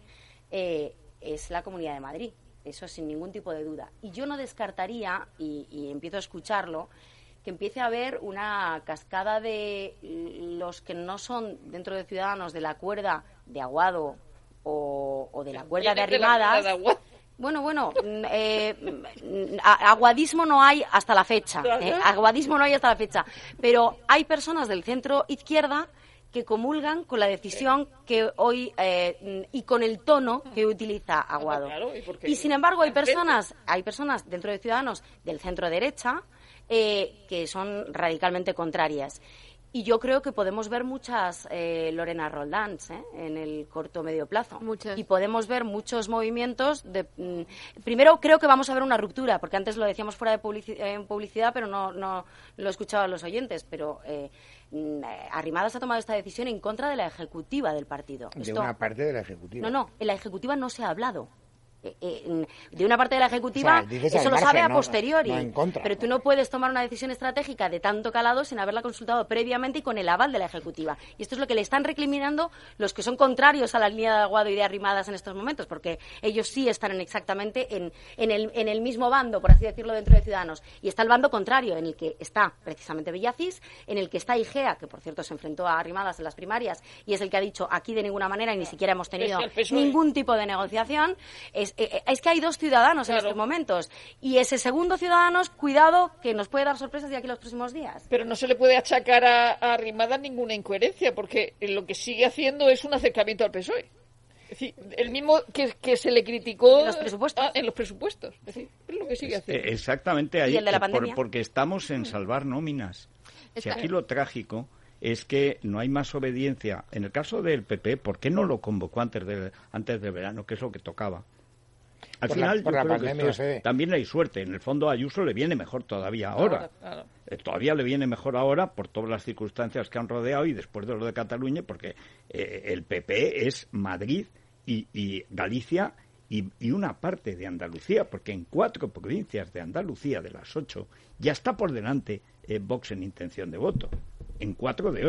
es la Comunidad de Madrid. Eso sin ningún tipo de duda. Y yo no descartaría, y empiezo a escucharlo, que empiece a haber una cascada de los que no son dentro de Ciudadanos de la cuerda de Aguado o de la cuerda de Arrimadas. Bueno, aguadismo no hay hasta la fecha. Aguadismo no hay hasta la fecha. Pero hay personas del centro izquierda que comulgan con la decisión que hoy y con el tono que utiliza Aguado. Claro, y sin embargo hay personas dentro de Ciudadanos del centro derecha que son radicalmente contrarias. Y yo creo que podemos ver muchas Lorena Roldans en el corto medio plazo. Muchas. Y podemos ver muchos movimientos primero creo que vamos a ver una ruptura, porque antes lo decíamos fuera de publicidad, pero no lo escuchaban los oyentes, pero Arrimadas ha tomado esta decisión en contra de la ejecutiva del partido. Una parte de la ejecutiva. No, en la ejecutiva no se ha hablado. De una parte de la ejecutiva, o sea, eso lo sabe a no, posteriori. no en contra. Pero tú no puedes tomar una decisión estratégica de tanto calado sin haberla consultado previamente y con el aval de la ejecutiva. Y esto es lo que le están recriminando los que son contrarios a la línea de Aguado y de Arrimadas en estos momentos, porque ellos sí están exactamente en el mismo bando, por así decirlo, dentro de Ciudadanos. Y está el bando contrario, en el que está precisamente Villacís, en el que está Igea, que por cierto se enfrentó a Arrimadas en las primarias, y es el que ha dicho aquí de ninguna manera, y ni siquiera hemos tenido ningún tipo de negociación. Es que hay 2 Ciudadanos en estos momentos. Y ese segundo Ciudadanos, cuidado, que nos puede dar sorpresas de aquí a los próximos días. Pero no se le puede achacar a Arrimadas ninguna incoherencia, porque lo que sigue haciendo es un acercamiento al PSOE. Es decir, el mismo que se le criticó en los presupuestos. En los presupuestos. Es decir, es lo que sigue haciendo. Exactamente ahí. ¿Y el de la pandemia? Porque estamos en salvar nóminas. Si aquí lo trágico es que no hay más obediencia. En el caso del PP, ¿por qué no lo convocó antes del verano, que es lo que tocaba? Al final, yo creo que esto también hay suerte. En el fondo, a Ayuso le viene mejor todavía ahora. Claro. Todavía le viene mejor ahora por todas las circunstancias que han rodeado y después de lo de Cataluña, porque el PP es Madrid y Galicia y una parte de Andalucía, porque en 4 provincias de Andalucía, de las 8, ya está por delante Vox en intención de voto. En 4 de 8.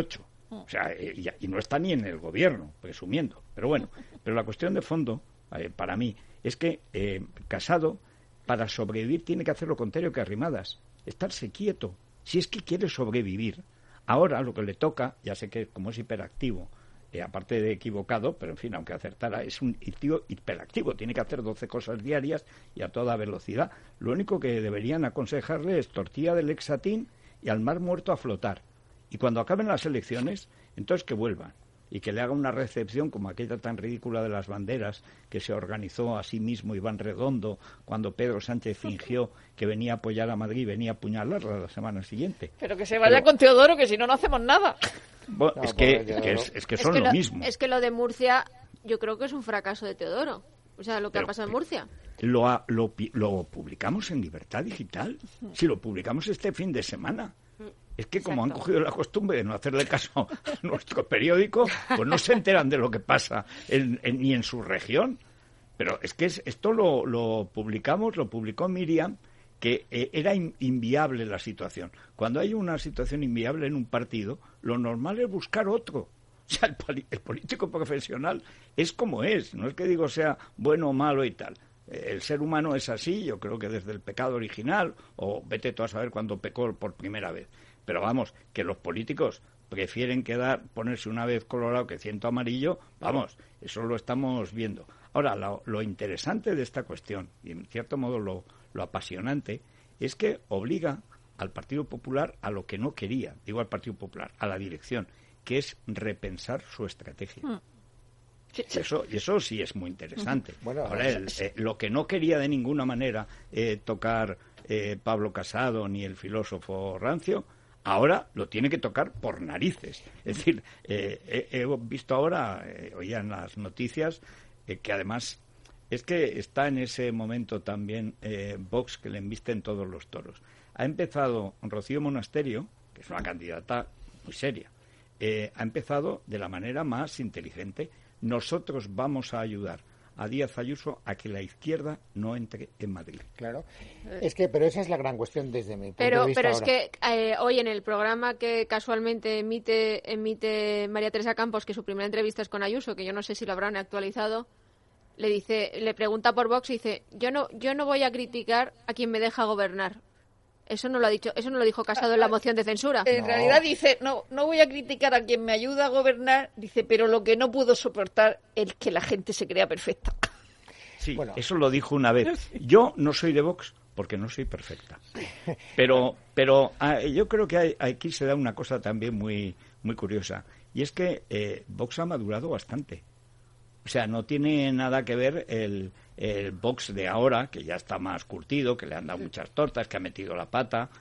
O sea, y no está ni en el gobierno, presumiendo. Pero bueno, pero la cuestión de fondo, para mí, es que Casado, para sobrevivir, tiene que hacer lo contrario que Arrimadas, estarse quieto, si es que quiere sobrevivir. Ahora lo que le toca, ya sé que como es hiperactivo, aparte de equivocado, pero en fin, aunque acertara, es un tío hiperactivo, tiene que hacer 12 cosas diarias y a toda velocidad. Lo único que deberían aconsejarle es tortilla de Lexatín y al mar muerto a flotar. Y cuando acaben las elecciones, entonces que vuelvan y que le haga una recepción como aquella tan ridícula de las banderas que se organizó a sí mismo Iván Redondo cuando Pedro Sánchez fingió que venía a apoyar a Madrid y venía a apuñalarla la semana siguiente. Pero que se vaya con Teodoro, que si no, no hacemos nada. Bueno, es que son lo mismo. Es que lo de Murcia, yo creo que es un fracaso de Teodoro. O sea, lo que ha pasado en Murcia. Lo publicamos en Libertad Digital. Si lo publicamos este fin de semana. Es que como han cogido la costumbre de no hacerle caso a nuestro periódico, pues no se enteran de lo que pasa ni en su región. Pero es que esto lo publicó Miriam, que era inviable la situación. Cuando hay una situación inviable en un partido, lo normal es buscar otro. O sea, el político profesional es como es. No es que digo sea bueno o malo y tal. El ser humano es así, yo creo que desde el pecado original, o vete tú a saber cuándo pecó por primera vez. Pero vamos, que los políticos prefieren ponerse una vez colorado que 100 amarillo, vamos, eso lo estamos viendo. Ahora, lo interesante de esta cuestión, y en cierto modo lo apasionante, es que obliga al Partido Popular a lo que no quería, digo al Partido Popular, a la dirección, que es repensar su estrategia. Y eso sí es muy interesante. Bueno, ahora, lo que no quería de ninguna manera tocar Pablo Casado ni el filósofo rancio, ahora lo tiene que tocar por narices. Es decir, he visto ahora, oía en las noticias, que además es que está en ese momento también Vox, que le embiste en todos los toros. Ha empezado Rocío Monasterio, que es una candidata muy seria, ha empezado de la manera más inteligente. Nosotros vamos a ayudar a Díaz Ayuso a que la izquierda no entre en Madrid. Claro. Pero esa es la gran cuestión desde mi punto de vista. Pero es que hoy en el programa que casualmente emite María Teresa Campos, que su primera entrevista es con Ayuso, que yo no sé si lo habrán actualizado, le pregunta por Vox y dice, yo no voy a criticar a quien me deja gobernar. Eso no lo dijo Casado en la moción de censura. En realidad dice, no voy a criticar a quien me ayuda a gobernar, dice, pero lo que no puedo soportar es que la gente se crea perfecta. Sí, bueno, eso lo dijo una vez. Yo no soy de Vox porque no soy perfecta. Pero yo creo que aquí se da una cosa también muy, muy curiosa. Y es que Vox ha madurado bastante. O sea, no tiene nada que ver el Vox de ahora, que ya está más curtido, que le han dado muchas tortas, que ha metido la pata,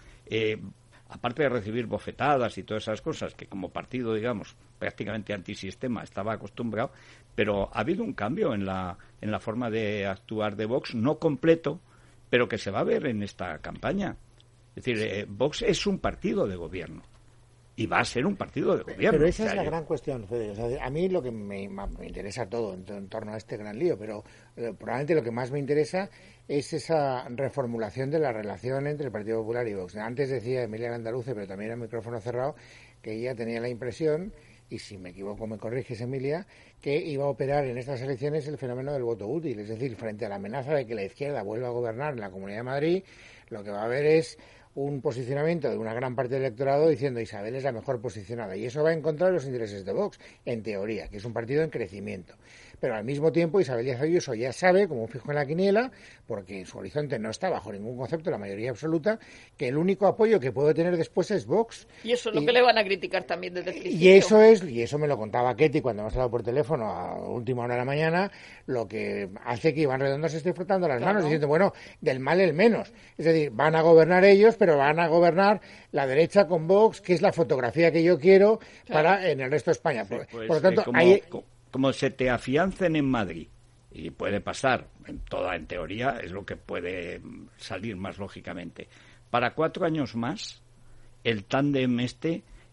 aparte de recibir bofetadas y todas esas cosas, que como partido, digamos, prácticamente antisistema estaba acostumbrado, pero ha habido un cambio en la forma de actuar de Vox, no completo, pero que se va a ver en esta campaña. Es decir, Vox es un partido de gobierno. Y va a ser un partido de gobierno. Pero esa es la gran cuestión, Fede. O sea, a mí lo que me interesa todo en torno a este gran lío, pero probablemente lo que más me interesa es esa reformulación de la relación entre el Partido Popular y Vox. Antes decía Emilia Landaluce, pero también a micrófono cerrado, que ella tenía la impresión, y si me equivoco me corriges, Emilia, que iba a operar en estas elecciones el fenómeno del voto útil. Es decir, frente a la amenaza de que la izquierda vuelva a gobernar en la Comunidad de Madrid, lo que va a haber es un posicionamiento de una gran parte del electorado diciendo Isabel es la mejor posicionada, y eso va en contra de los intereses de Vox, en teoría, que es un partido en crecimiento. Pero al mismo tiempo Isabel Díaz Ayuso ya sabe, como un fijo en la quiniela, porque su horizonte no está bajo ningún concepto, la mayoría absoluta, que el único apoyo que puede tener después es Vox. Y eso es lo que le van a criticar también desde el principio. Y eso me lo contaba Ketty cuando hemos hablado por teléfono a última hora de la mañana, lo que hace que Iván Redondo se esté frotando las manos diciendo, bueno, del mal el menos. Es decir, van a gobernar ellos, pero van a gobernar la derecha con Vox, que es la fotografía que yo quiero para en el resto de España. Sí, pues, por lo tanto, como se te afiancen en Madrid, y puede pasar, en teoría, es lo que puede salir más lógicamente. Para 4 años más, el tándem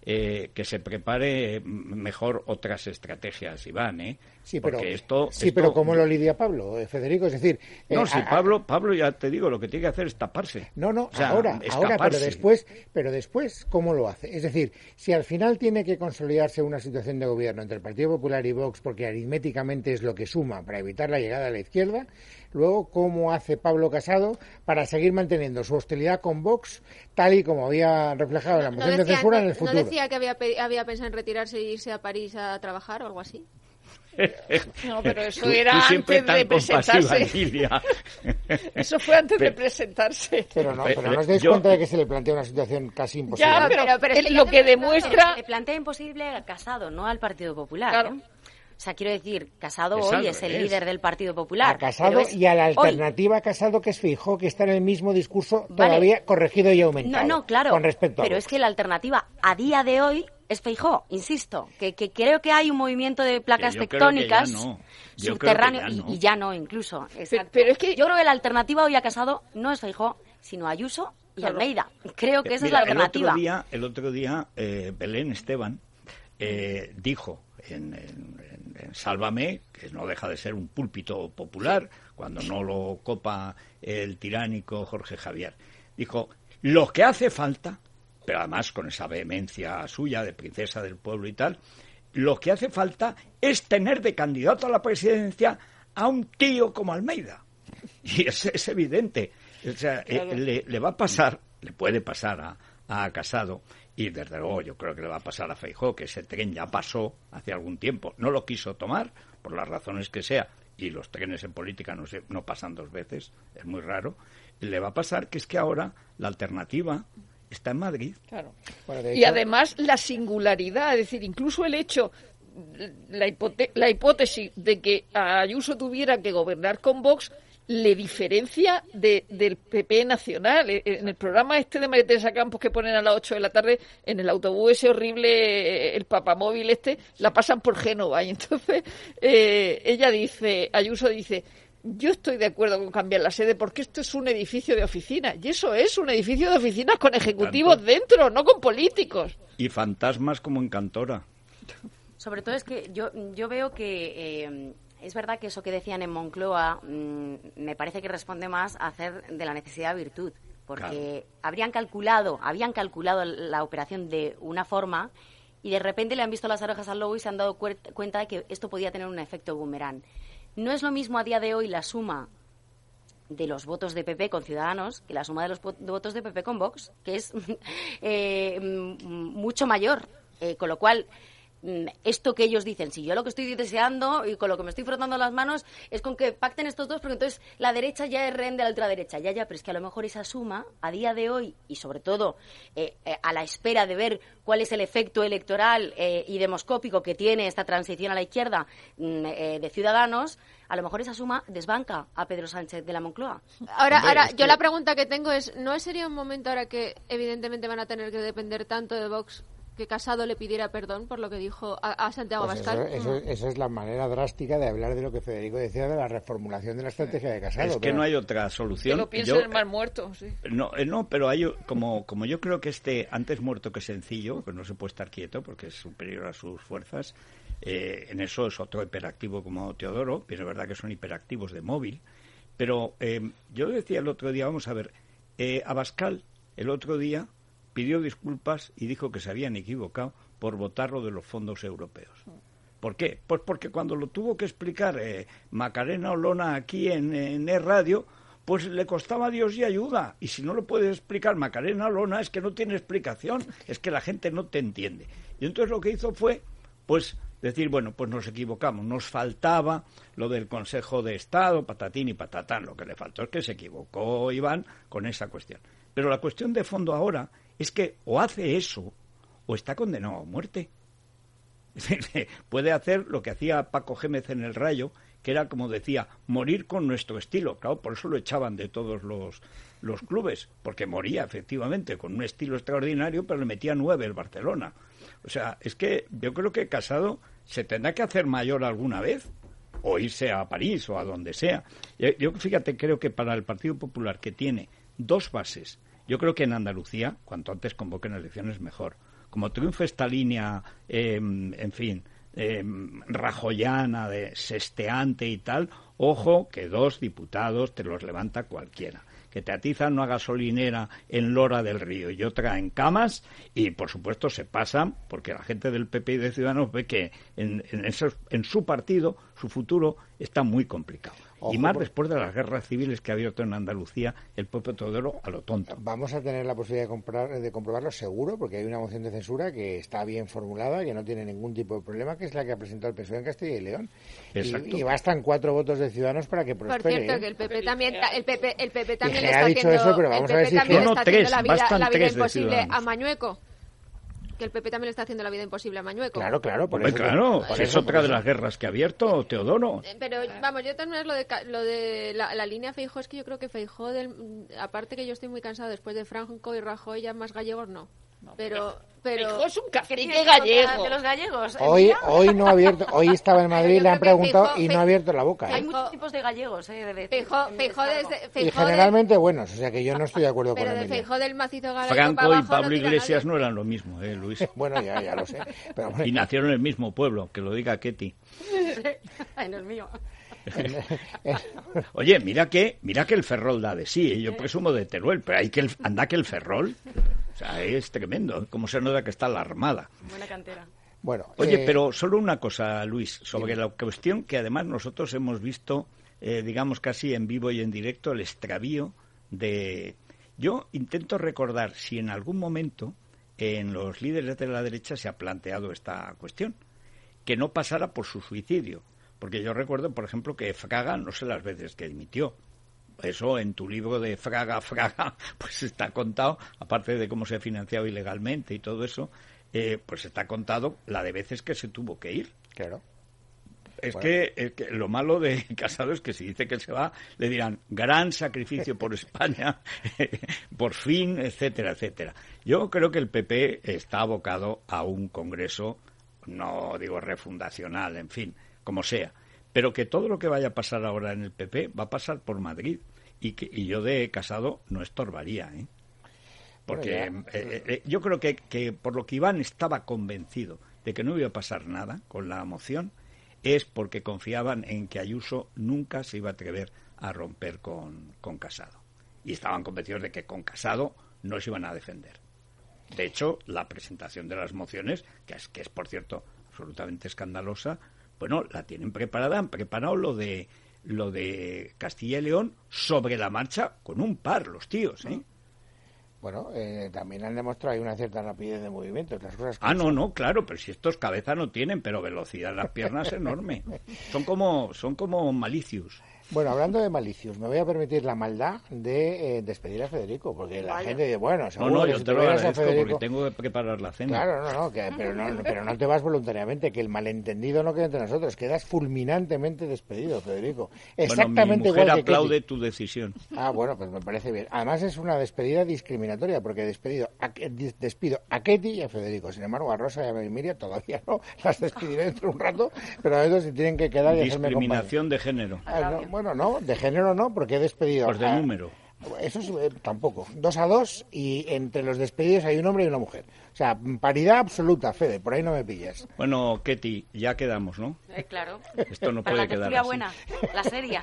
que se prepare mejor otras estrategias, Iván, ¿eh? Sí, porque pero ¿cómo lo lidia Pablo, Federico? Es decir... Pablo, ya te digo, lo que tiene que hacer es taparse. No, o sea, ahora, pero después, ¿cómo lo hace? Es decir, si al final tiene que consolidarse una situación de gobierno entre el Partido Popular y Vox, porque aritméticamente es lo que suma para evitar la llegada a la izquierda, luego, ¿cómo hace Pablo Casado para seguir manteniendo su hostilidad con Vox, tal y como había reflejado en la moción de censura en el futuro? ¿No decía que había pensado en retirarse e irse a París a trabajar o algo así? No, pero eso era antes de presentarse. Eso fue antes de presentarse. Pero no os dais cuenta de que se le plantea una situación casi imposible. Ya, pero es lo que demuestra... Se le plantea imposible a Casado, no al Partido Popular. Claro. O sea, quiero decir, Casado hoy es el líder del Partido Popular. A Casado y a la alternativa a Casado, que es Feijóo, que está en el mismo discurso todavía corregido y aumentado. No, claro. Con respecto pero es que la alternativa a día de hoy es Feijóo, insisto, que creo que hay un movimiento de placas tectónicas subterráneo y ya no incluso. Pero es que yo creo que la alternativa hoy a Casado no es Feijóo, sino Ayuso y Almeida. Creo que esa es la alternativa. El otro día Belén Esteban dijo en Sálvame, que no deja de ser un púlpito popular, cuando no lo copa el tiránico Jorge Javier, dijo, lo que hace falta, pero además con esa vehemencia suya de princesa del pueblo y tal, lo que hace falta es tener de candidato a la presidencia a un tío como Almeida. Y es evidente. O sea, le va a pasar, le puede pasar a Casado, y desde luego yo creo que le va a pasar a Feijóo, que ese tren ya pasó hace algún tiempo, no lo quiso tomar, por las razones que sea, y los trenes en política no pasan dos veces, es muy raro. Le va a pasar que es que ahora la alternativa está en Madrid. Claro. Bueno, y además la singularidad, es decir, incluso el hecho, la hipótesis de que Ayuso tuviera que gobernar con Vox le diferencia del PP nacional. En el programa de María Teresa Campos que ponen a las 8 de la tarde, en el autobús ese horrible, el papamóvil la pasan por Génova, y entonces Ayuso dice, yo estoy de acuerdo con cambiar la sede porque esto es un edificio de oficinas, y eso es un edificio de oficinas con ejecutivos dentro, no con políticos. Y fantasmas como en Cantora. Sobre todo es que yo veo que... es verdad que eso que decían en Moncloa me parece que responde más a hacer de la necesidad virtud, porque habían calculado la operación de una forma y de repente le han visto las orejas al lobo y se han dado cuenta de que esto podía tener un efecto boomerang. No es lo mismo a día de hoy la suma de los votos de PP con Ciudadanos que la suma de los votos de PP con Vox, que es mucho mayor, con lo cual... esto que ellos dicen, si yo lo que estoy deseando y con lo que me estoy frotando las manos es con que pacten estos dos, porque entonces la derecha ya es rehén de la ultraderecha, pero es que a lo mejor esa suma a día de hoy y sobre todo a la espera de ver cuál es el efecto electoral y demoscópico que tiene esta transición a la izquierda de Ciudadanos, a lo mejor esa suma desbanca a Pedro Sánchez de la Moncloa. Ahora yo la pregunta que tengo es, ¿no sería un momento ahora que evidentemente van a tener que depender tanto de Vox que Casado le pidiera perdón por lo que dijo a Santiago Abascal? Eso es la manera drástica de hablar de lo que Federico decía de la reformulación de la estrategia de Casado. Es que no hay otra solución. Que lo piense el mal muerto, sí. No, pero hay como yo creo que antes muerto que sencillo, que no se puede estar quieto porque es superior a sus fuerzas, en eso es otro hiperactivo como Teodoro, pero es verdad que son hiperactivos de móvil, pero yo decía el otro día, vamos a ver, Abascal el otro día pidió disculpas y dijo que se habían equivocado por votar lo de los fondos europeos. ¿Por qué? Pues porque cuando lo tuvo que explicar Macarena Olona aquí en Radio, pues le costaba Dios y ayuda. Y si no lo puede explicar Macarena Olona es que no tiene explicación, es que la gente no te entiende. Y entonces lo que hizo fue, pues, decir, bueno, pues nos equivocamos, nos faltaba lo del Consejo de Estado, patatín y patatán. Lo que le faltó es que se equivocó Iván con esa cuestión. Pero la cuestión de fondo ahora es que o hace eso o está condenado a muerte. Puede hacer lo que hacía Paco Gémez en El Rayo, que era, como decía, morir con nuestro estilo. Claro, por eso lo echaban de todos los clubes, porque moría efectivamente con un estilo extraordinario, pero le metía 9 el Barcelona. O sea, es que yo creo que Casado se tendrá que hacer mayor alguna vez, o irse a París o a donde sea. Yo fíjate, creo que para el Partido Popular, que tiene 2 bases, yo creo que en Andalucía, cuanto antes convoquen elecciones mejor. como triunfe esta línea, en fin, rajoyana, sesteante y tal, ojo que 2 diputados te los levanta cualquiera. Que te atizan una gasolinera en Lora del Río y otra en Camas, y por supuesto se pasan, porque la gente del PP y de Ciudadanos ve que en su partido, su futuro está muy complicado. Ojo, y más después de las guerras civiles que ha abierto en Andalucía el propio Teodoro a lo tonto. Vamos a tener la posibilidad de comprobarlo seguro, porque hay una moción de censura que está bien formulada, que no tiene ningún tipo de problema, que es la que ha presentado el PSOE en Castilla y León. Y bastan 4 votos de Ciudadanos para que prospere. Por cierto, que el PP también, el PP también le está haciendo, eso, pero vamos a ver si la vida imposible a Mañueco. Que el PP también le está haciendo la vida imposible a Mañueco. Claro, por es otra de las guerras que ha abierto Teodoro. Pero vamos, yo también lo de la línea Feijóo, es que yo creo que Feijóo, aparte que yo estoy muy cansado después de Franco y Rajoy, ya más gallegos no. Pero Feijóo es un cacique gallego. De los gallegos. Hoy no ha abierto, hoy estaba en Madrid, le han preguntado y no ha abierto la boca. Hay muchos tipos de gallegos, y generalmente buenos, o sea que yo no estoy de acuerdo con Pero Emilia. de Feijóo del macizo gallego Franco y Pablo Iglesias no eran lo mismo, Luis. Bueno, ya lo sé. Pero, bueno. Y nacieron en el mismo pueblo, que lo diga Ketty. Ay, no es mío. Oye, mira que el Ferrol da de sí, yo presumo de Teruel, pero hay que el Ferrol, o sea, es tremendo, como se nota que está la Armada. Buena cantera. Bueno, oye, pero solo una cosa, Luis, sobre la cuestión que además nosotros hemos visto, digamos casi en vivo y en directo, el extravío de... Yo intento recordar si en algún momento en los líderes de la derecha se ha planteado esta cuestión, que no pasara por su suicidio. Porque yo recuerdo, por ejemplo, que Fraga, no sé las veces que dimitió. Eso en tu libro de Fraga, pues está contado, aparte de cómo se ha financiado ilegalmente y todo eso, pues está contado la de veces que se tuvo que ir. Claro. Es que lo malo de Casado es que si dice que se va, le dirán gran sacrificio por España, por fin, etcétera, etcétera. Yo creo que el PP está abocado a un congreso, no digo refundacional, en fin, como sea, pero que todo lo que vaya a pasar ahora en el PP va a pasar por Madrid y yo de Casado no estorbaría, porque yo creo que por lo que Iván estaba convencido de que no iba a pasar nada con la moción es porque confiaban en que Ayuso nunca se iba a atrever a romper con Casado y estaban convencidos de que con Casado no se iban a defender. De hecho, la presentación de las mociones, que es por cierto absolutamente escandalosa, bueno, la tienen preparada, han preparado lo de Castilla y León sobre la marcha con un par, los tíos, Bueno, también han demostrado hay una cierta rapidez de movimiento. Otras cosas no, claro, pero si estos cabeza no tienen, pero velocidad en las piernas enorme. Son como malicios. Bueno, hablando de malicios, me voy a permitir la maldad de despedir a Federico, porque la gente dice, bueno, seguro que yo si te lo tuvieras agradezco a Federico... porque tengo que preparar la cena. Claro, pero no te vas voluntariamente, que el malentendido no queda entre nosotros, quedas fulminantemente despedido, Federico. Exactamente mi mujer igual que aplaude Ketty. tu decisión. Bueno, pues me parece bien. Además es una despedida discriminatoria, porque despido a Ketty y a Federico. Sin embargo, a Rosa y a Miriam todavía no, las despediré dentro de un rato, pero a ellos se tienen que quedar y hacerme compañía. Discriminación de género. No, de género no, porque he despedido... Pues de número. Eso es, tampoco. 2-2 y entre los despedidos hay un hombre y una mujer. O sea, paridad absoluta, Fede, por ahí no me pillas. Bueno, Ketty, ya quedamos, ¿no? Claro. Esto no para puede quedar así. Buena, la seria.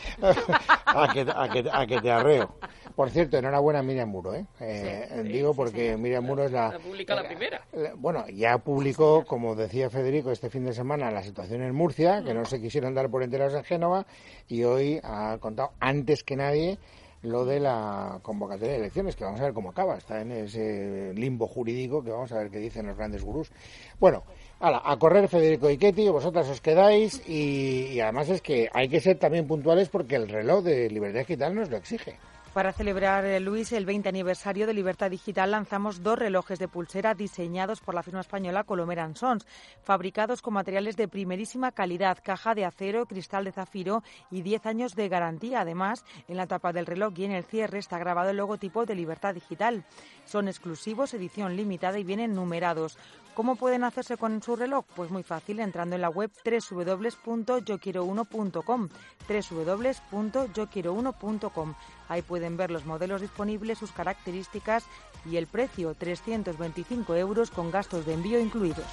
a que te arreo. Por cierto, enhorabuena a Miriam Muro, digo porque Miriam Muro es la publica la primera. Bueno, ya publicó, como decía Federico, este fin de semana la situación en Murcia, que no se quisieron dar por enteros en Génova, y hoy ha contado antes que nadie lo de la convocatoria de elecciones, que vamos a ver cómo acaba. Está en ese limbo jurídico que vamos a ver qué dicen los grandes gurús. Bueno, a correr Federico y Ketty, vosotras os quedáis y además es que hay que ser también puntuales porque el reloj de Libertad Digital nos lo exige. Para celebrar, Luis, el 20 aniversario de Libertad Digital, lanzamos 2 relojes de pulsera diseñados por la firma española Colomer & Sons, fabricados con materiales de primerísima calidad, caja de acero, cristal de zafiro y 10 años de garantía. Además, en la tapa del reloj y en el cierre está grabado el logotipo de Libertad Digital. Son exclusivos, edición limitada y vienen numerados. ¿Cómo pueden hacerse con su reloj? Pues muy fácil, entrando en la web www.yoquiero1.com, www.yoquiero1.com. Ahí pueden pueden ver los modelos disponibles, sus características y el precio, 325 € con gastos de envío incluidos.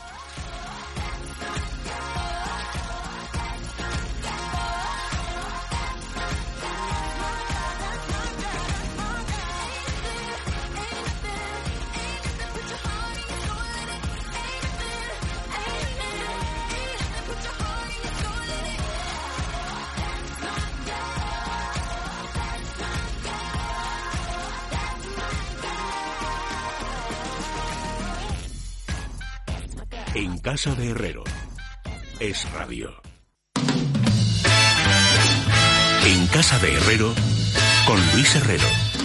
En casa de Herrero, Es Radio. En casa de Herrero, con Luis Herrero,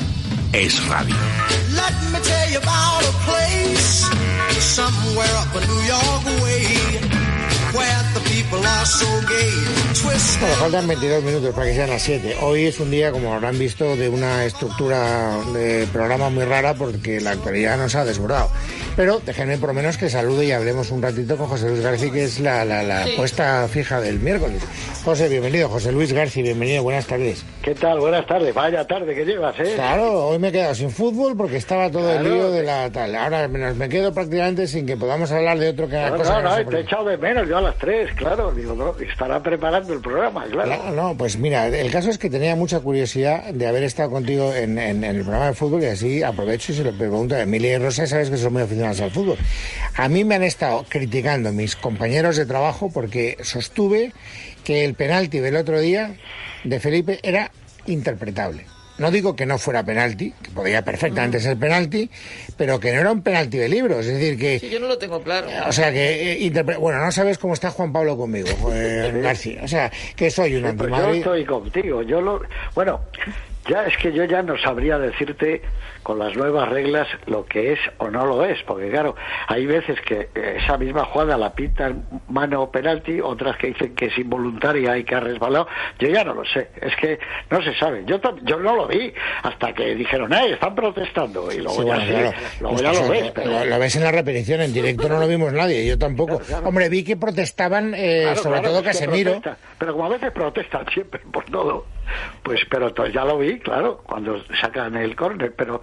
Es Radio. Let me tell you about a place somewhere up a New York way where the people are so gay. Bueno, faltan 22 minutos para que sean las 7. Hoy es un día, como habrán visto, de una estructura de programa muy rara porque la actualidad nos ha desbordado. Pero déjenme por lo menos que salude y hablemos un ratito con José Luis García, que es la puesta fija del miércoles. José, bienvenido. José Luis García, bienvenido. Buenas tardes. ¿Qué tal? Buenas tardes. Vaya tarde que llevas, ¿eh? Claro, hoy me he quedado sin fútbol porque estaba todo el lío de la tal. Ahora me quedo prácticamente sin que podamos hablar de otro que la cosa. No, te he echado de menos yo a las 3, claro. Digo, no, estará preparando el programa, claro. No, pues mira, el caso es que tenía mucha curiosidad de haber estado contigo en el programa de fútbol y así aprovecho y se lo pregunto a Emilia y Rosa, sabes que son muy aficionados al fútbol. A mí me han estado criticando mis compañeros de trabajo porque sostuve que el penalti del otro día de Felipe era interpretable. No digo que no fuera penalti, que podía perfectamente ser penalti, pero que no era un penalti de libros, es decir que... Sí, yo no lo tengo claro. O sea que... bueno, no sabes cómo está Juan Pablo conmigo, García. O sea, que soy un antimadrid. Yo estoy contigo, Bueno, ya es que yo ya no sabría decirte con las nuevas reglas lo que es o no lo es, porque claro, hay veces que esa misma jugada la pintan mano o penalti, otras que dicen que es involuntaria y que ha resbalado. Yo ya no lo sé, es que no se sabe. Yo no lo vi hasta que dijeron, están protestando, y luego luego ya lo ves. Pero... Lo ves en la repetición, en directo no lo vimos nadie, yo tampoco. Claro. Hombre, vi que protestaban, sobre todo Casemiro. Pero como a veces protestan siempre por todo, pues pero entonces ya lo vi, claro, cuando sacan el córner, pero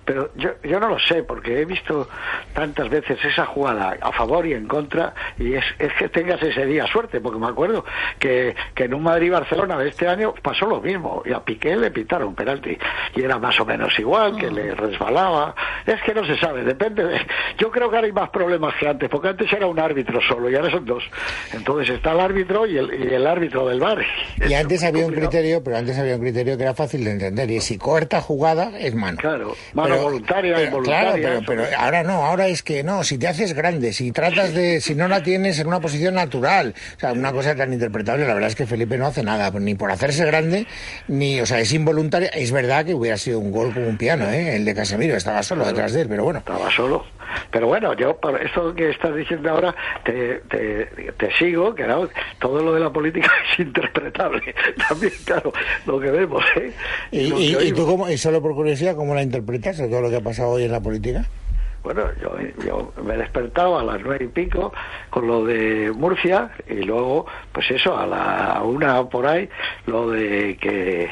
yo no lo sé, porque he visto tantas veces esa jugada a favor y en contra, y es que tengas ese día suerte, porque me acuerdo que en un Madrid-Barcelona de este año pasó lo mismo, y a Piqué le pitaron penalti, y era más o menos igual, que le resbalaba. Es que no se sabe, depende de... Yo creo que ahora hay más problemas que antes, porque antes era un árbitro solo, y ahora son dos. Entonces está el árbitro y el árbitro del VAR. Y antes había un criterio, pero antes había un criterio que era fácil de entender, y si corta jugada es mano. Claro, mano voluntaria, involuntaria. Claro, pero ahora no, ahora es que no, si te haces grande, si no la tienes en una posición natural, o sea, una cosa tan interpretable, la verdad es que Felipe no hace nada, ni por hacerse grande, o sea, es involuntaria. Es verdad que hubiera sido un gol como un piano, el de Casemiro, estaba solo detrás de él, pero bueno. Estaba solo. Pero bueno, yo por esto que estás diciendo ahora te sigo, que no, todo lo de la política es interpretable. También, claro, lo que vemos, ¿eh? ¿Y tú y solo por curiosidad, cómo la interpretas de todo lo que ha pasado hoy en la política? Bueno, yo me he despertado a las 9:00 con lo de Murcia, y luego, pues eso, a la 1:00 por ahí, lo de que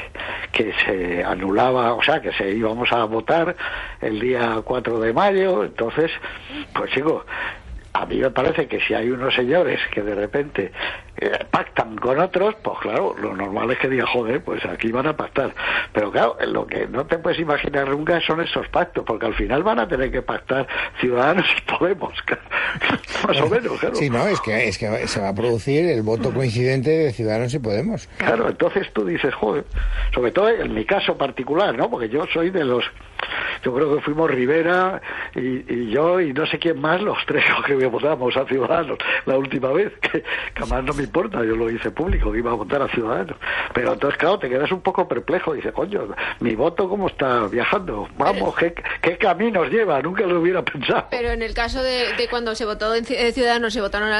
se anulaba, o sea, que íbamos a votar el día 4 de mayo, entonces, pues chico, a mí me parece que si hay unos señores que de repente pactan con otros, pues claro, lo normal es que digan, joder, pues aquí van a pactar. Pero claro, lo que no te puedes imaginar nunca son esos pactos, porque al final van a tener que pactar Ciudadanos y Podemos, más o menos, claro. Sí, no, es que se va a producir el voto coincidente de Ciudadanos y Podemos. Claro, entonces tú dices, joder, sobre todo en mi caso particular, ¿no? Porque yo soy de los... Yo creo que fuimos Rivera y yo y no sé quién más, los tres que votamos a Ciudadanos la última vez, que además no me importa, yo lo hice público, que iba a votar a Ciudadanos. Pero entonces, claro, te quedas un poco perplejo, dices, coño, mi voto cómo está viajando, vamos, ¿qué caminos lleva? Nunca lo hubiera pensado. Pero en el caso de cuando se votó en Ciudadanos, se votaron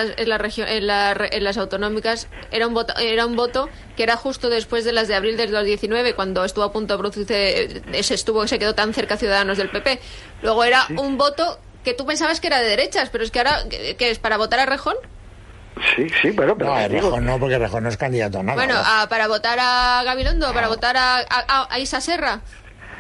en las autonómicas, era un voto que era justo después de las de abril del 2019, cuando estuvo a punto de producirse, se quedó tan cerca Ciudadanos del PP. Luego era un voto que tú pensabas que era de derechas, pero es que ahora, ¿qué es? ¿Para votar a Rejón? Sí, bueno, pero... No, Rejón no, porque Rejón no es candidato a nada. Bueno, ¿para votar a Gabilondo? ¿Para votar a Isa Serra?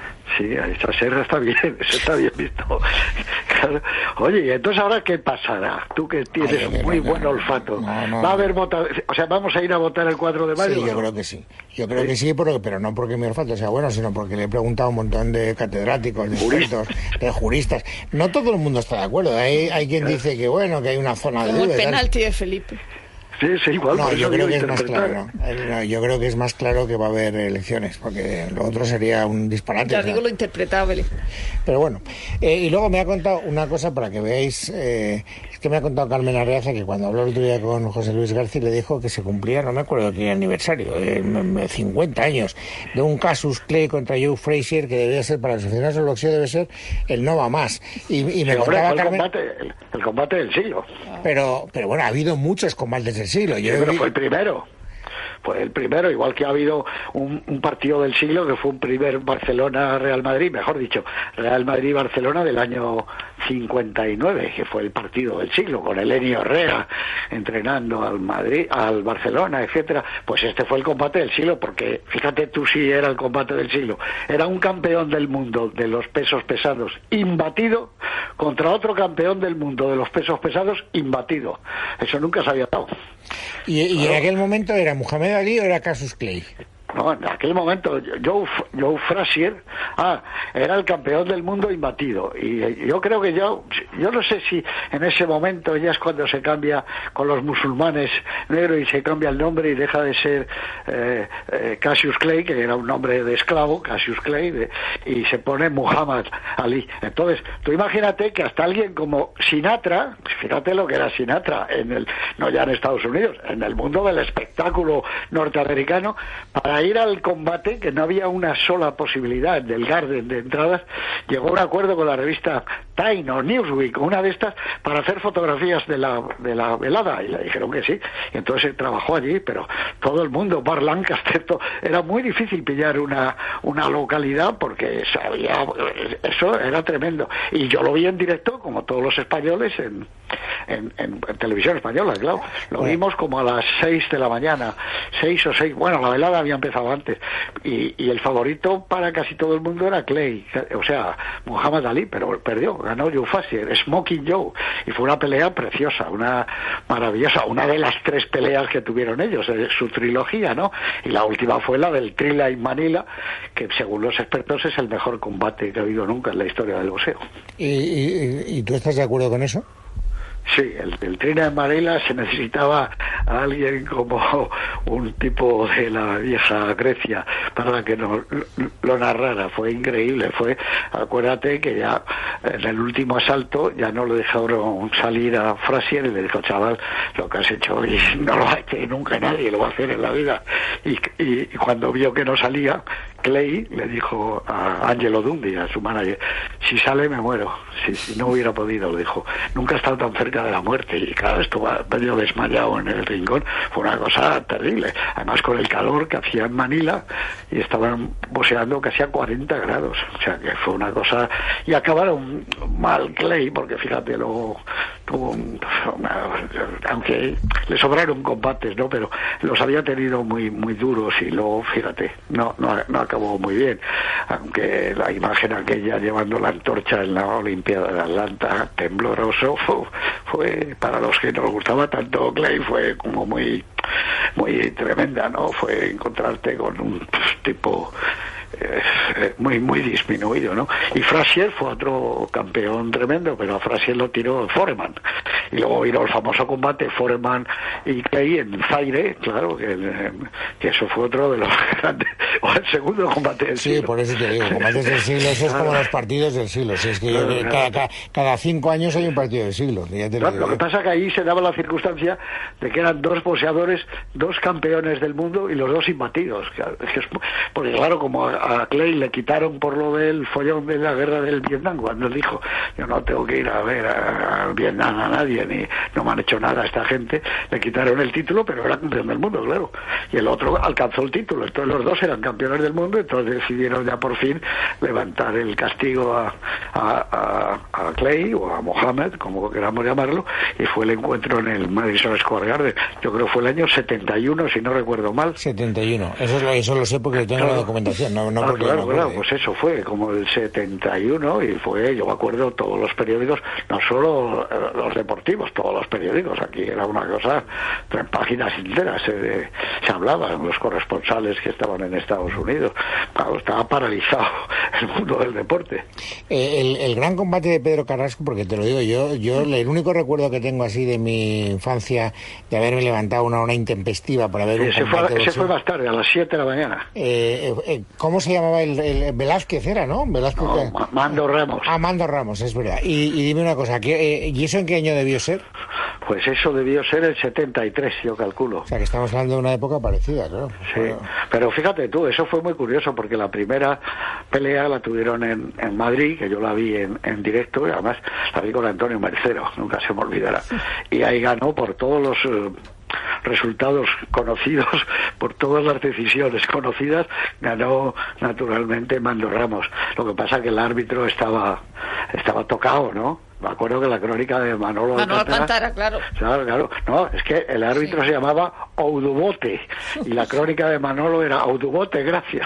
Sí, esa serra está bien, eso está bien visto. Claro. Oye, ¿y entonces ahora qué pasará? Tú que tienes un muy buen olfato. ¿Va a haber o sea, vamos a ir a votar el 4 de mayo? Sí, yo creo que sí. Yo creo que sí, pero no porque mi olfato sea bueno, sino porque le he preguntado a un montón de catedráticos, de expertos, de juristas. No todo el mundo está de acuerdo. Hay quien dice que bueno, que hay una zona de Como duda. el penalti de Felipe. Sí, igual. No, yo creo que es más claro. No, yo creo que es más claro que va a haber elecciones, porque lo otro sería un disparate. Ya digo lo interpretable. Pero bueno, y luego me ha contado una cosa para que veáis, es que me ha contado Carmen Arreaza que cuando habló el otro día con José Luis García le dijo que se cumplía, no me acuerdo qué aniversario, 50 años, de un casus Clay contra Joe Frazier que debía ser para los aficionados del boxeo, debe ser el no va más. Y me contaba Carmen... El combate del siglo. Pero bueno, ha habido muchos combates del siglo. Pero fue el primero. Fue el primero, igual que ha habido un partido del siglo que fue un primer Barcelona-Real Madrid, mejor dicho, Real Madrid-Barcelona del año 59, que fue el partido del siglo, con Elenio Herrera entrenando al Madrid, al Barcelona, etcétera. Pues este fue el combate del siglo, porque fíjate tú si era el combate del siglo. Era un campeón del mundo de los pesos pesados imbatido contra otro campeón del mundo de los pesos pesados imbatido. Eso nunca se había dado. ¿Y en aquel momento era Muhammad Ali o era Cassius Clay? No, en aquel momento Joe Frazier era el campeón del mundo imbatido, y yo creo que yo no sé si en ese momento ya es cuando se cambia con los musulmanes negros y se cambia el nombre y deja de ser Cassius Clay, que era un nombre de esclavo, Cassius Clay, y se pone Muhammad Ali. Entonces tú imagínate que hasta alguien como Sinatra, fíjate lo que era Sinatra no ya en Estados Unidos, en el mundo del espectáculo norteamericano, para ir al combate, que no había una sola posibilidad del Garden de entradas, llegó a un acuerdo con la revista Time o Newsweek, una de estas, para hacer fotografías de la velada, y le dijeron que sí, y entonces trabajó allí, pero todo el mundo, Bar Lancaster, era muy difícil pillar una localidad, porque eso era tremendo, y yo lo vi en directo, como todos los españoles, en televisión española, claro, lo vimos como a las 6 de la mañana, 6 o 6, bueno, la velada había empezado antes, y el favorito para casi todo el mundo era Clay, o sea, Muhammad Ali, pero perdió, ganó Joe Frazier, Smoking Joe, y fue una pelea preciosa, una maravillosa, una de las 3 peleas que tuvieron ellos, su trilogía, ¿no? Y la última fue la del Trilla en Manila, que según los expertos es el mejor combate que ha habido nunca en la historia del boxeo. ¿Y tú estás de acuerdo con eso? Sí, el Trilla en Manila se necesitaba a alguien como un tipo de la vieja Grecia para que lo narrara. Fue increíble. Acuérdate que ya en el último asalto ya no le dejaron salir a Frazier y le dijo, chaval, lo que has hecho hoy no lo ha hecho nunca nadie, lo va a hacer en la vida. Y cuando vio que no salía, Clay le dijo a Angelo Dundee, a su manager, si sale me muero. Si no hubiera podido, le dijo, nunca he estado tan cerca de la muerte, y claro, estuvo medio desmayado en el rincón. Fue una cosa terrible, además con el calor que hacía en Manila, y estaban boxeando casi a 40 grados, o sea que fue una cosa, y acabaron mal Clay, porque fíjate, aunque le sobraron combates, ¿no? Pero los había tenido muy muy duros, y luego fíjate, no acabó muy bien, aunque la imagen aquella llevando la antorcha en la Olimpiada de Atlanta, tembloroso, fue para los que nos gustaba tanto Clay, fue como muy muy tremenda, ¿no? Fue encontrarte con un tipo muy muy disminuido, ¿no? Y Frazier fue otro campeón tremendo, pero a Frazier lo tiró Foreman, y luego vino el famoso combate Foreman y Clay en Zaire, claro, que eso fue otro de los grandes, o el segundo combate del siglo. Sí, por eso te digo, combates del siglo, eso es como los partidos del siglo, si es que cada 5 años hay un partido del siglo. Lo que pasa es que ahí se daba la circunstancia de que eran 2 boxeadores, 2 campeones del mundo y los 2 imbatidos, porque claro, como a Clay le quitaron por lo del follón de la guerra del Vietnam, cuando él dijo, yo no tengo que ir a ver a Vietnam a nadie, ni no me han hecho nada a esta gente, le quitaron el título, pero era campeón del mundo, claro, y el otro alcanzó el título. Entonces los 2 eran eran campeones del mundo, entonces decidieron ya por fin levantar el castigo a Clay o a Mohamed, como queramos llamarlo, y fue el encuentro en el Madison Square Garden. Yo creo que fue el año 71, si no recuerdo mal. 71, eso lo sé porque tengo la documentación, no porque claro, pues eso fue como el 71 y fue, yo me acuerdo, todos los periódicos, no solo los deportivos, todos los periódicos, aquí era una cosa, 3 páginas enteras se hablaban, los corresponsales que estaban en Estados Unidos, claro, estaba paralizado el mundo del deporte. El gran combate de Pedro Carrasco, porque te lo digo yo el único recuerdo que tengo así de mi infancia, de haberme levantado una hora intempestiva para ver un combate. Ese fue más tarde, a las 7 de la mañana. ¿Cómo se llamaba el Velázquez era, no? Velázquez, no, Mando Ramos. Mando Ramos, es verdad. Y dime una cosa, ¿y eso en qué año debió ser? Pues eso debió ser el 73, yo calculo. O sea, que estamos hablando de una época parecida, claro. Sí, bueno. Pero fíjate tú, eso fue muy curioso, porque la primera pelea la tuvieron en Madrid, que yo la vi en directo, y además la vi con Antonio Mercero, nunca se me olvidará. Y ahí ganó por todos los resultados conocidos, por todas las decisiones conocidas, ganó naturalmente Mando Ramos. Lo que pasa que el árbitro estaba tocado, ¿no? Me acuerdo que la crónica de Manolo Alcántara, claro. Claro. No, es que el árbitro se llamaba Oudubote y la crónica de Manolo era Oudubote, gracias.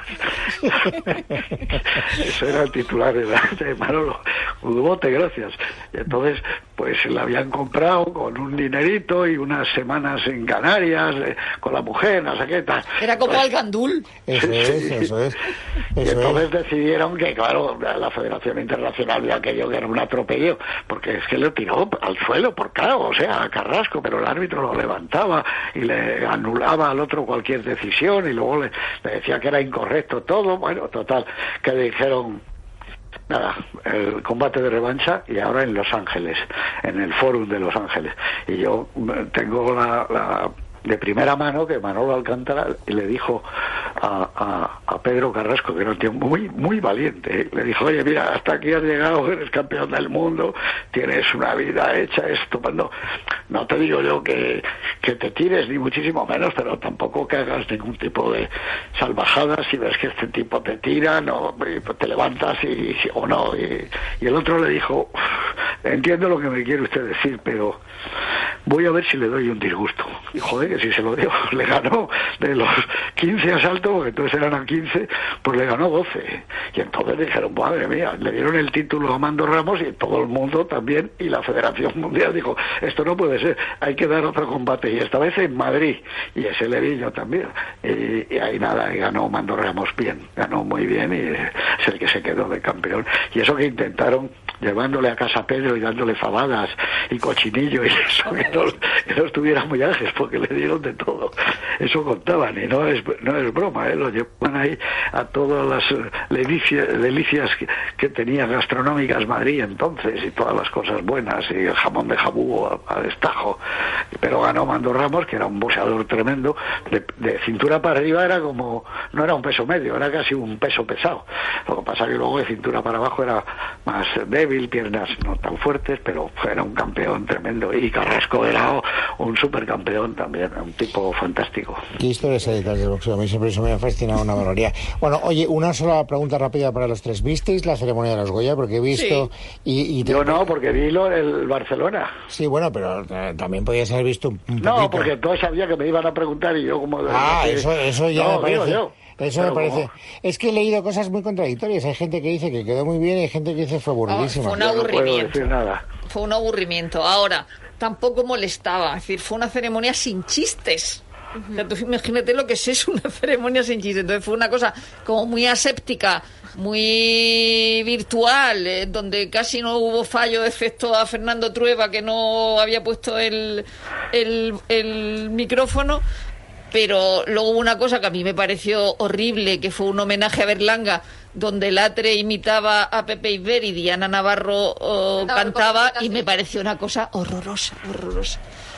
Eso era el titular de Manolo, Oudubote, gracias. Y entonces, pues la habían comprado con un dinerito y unas semanas en Canarias con la mujer, no sé qué tal. Era como pues, el gandul. Eso es. Y entonces decidieron que, claro, la Federación Internacional vio aquello que era un atropello, porque es que le tiró al suelo por claro, o sea, a Carrasco, pero el árbitro lo levantaba y le anulaba al otro cualquier decisión y luego le decía que era incorrecto todo. Bueno, total, que dijeron, nada, el combate de revancha y ahora en Los Ángeles, en el Fórum de Los Ángeles. Y yo tengo la de primera mano que Manolo Alcántara le dijo a Pedro Carrasco, que era un tío muy, muy valiente, le dijo, oye, mira, hasta aquí has llegado, eres campeón del mundo, tienes una vida hecha, estupendo. No te digo yo que te tires, ni muchísimo menos, pero tampoco que hagas ningún tipo de salvajadas. Si ves que este tipo te tira, no, te levantas o no. Y el otro le dijo, entiendo lo que me quiere usted decir, pero voy a ver si le doy un disgusto. Y joder, que si se lo dio, le ganó de los 15 asaltos, porque entonces eran a 15, pues le ganó 12. Y entonces dijeron, madre mía, le dieron el título a Mando Ramos y todo el mundo también, y la Federación Mundial dijo, esto no puede ser, hay que dar otro combate, y esta vez en Madrid, y ese le vi yo también. Y ahí nada, y ganó Mando Ramos bien, ganó muy bien, y es el que se quedó de campeón. Y eso que intentaron, llevándole a casa a Pedro y dándole fabadas y cochinillo y eso, que no estuviera muy ágil, porque le dieron de todo. Eso contaban, y no es broma, lo llevaban ahí a todas las delicias que tenía gastronómicas Madrid entonces, y todas las cosas buenas, y el jamón de jabú a destajo. Pero ganó Mando Ramos, que era un boxeador tremendo, de cintura para arriba era como, no era un peso medio, era casi un peso pesado. Lo que pasa que luego de cintura para abajo era más débil, piernas no tan fuertes, pero era un campeón tremendo. Y Carrasco era un supercampeón también, un tipo fantástico. ¿Qué historias hay detrás del boxeo? A mí siempre eso me ha fascinado una barbaridad. Bueno, oye, una sola pregunta rápida para los tres. ¿Visteis la ceremonia de los Goya? Porque he visto... Sí. Yo no, porque vi el Barcelona. Sí, bueno, pero también podías haber visto un poquito. No, porque todos sabía que me iban a preguntar y yo como... Eso ya me parece... Eso me parece. ¿Cómo? Es que he leído cosas muy contradictorias. Hay gente que dice que quedó muy bien y hay gente que dice que fue aburridísima. Fue un aburrimiento. No puedo decir nada. Fue un aburrimiento. Ahora, tampoco molestaba. Es decir, fue una ceremonia sin chistes. O sea, tú imagínate lo que es una ceremonia sin chistes. Entonces fue una cosa como muy aséptica, muy virtual, donde casi no hubo fallo excepto a Fernando Trueba, que no había puesto el micrófono. Pero luego hubo una cosa que a mí me pareció horrible, que fue un homenaje a Berlanga, donde Latre imitaba a Pepe Iber y Diana Navarro cantaba, y me pareció una cosa horrorosa.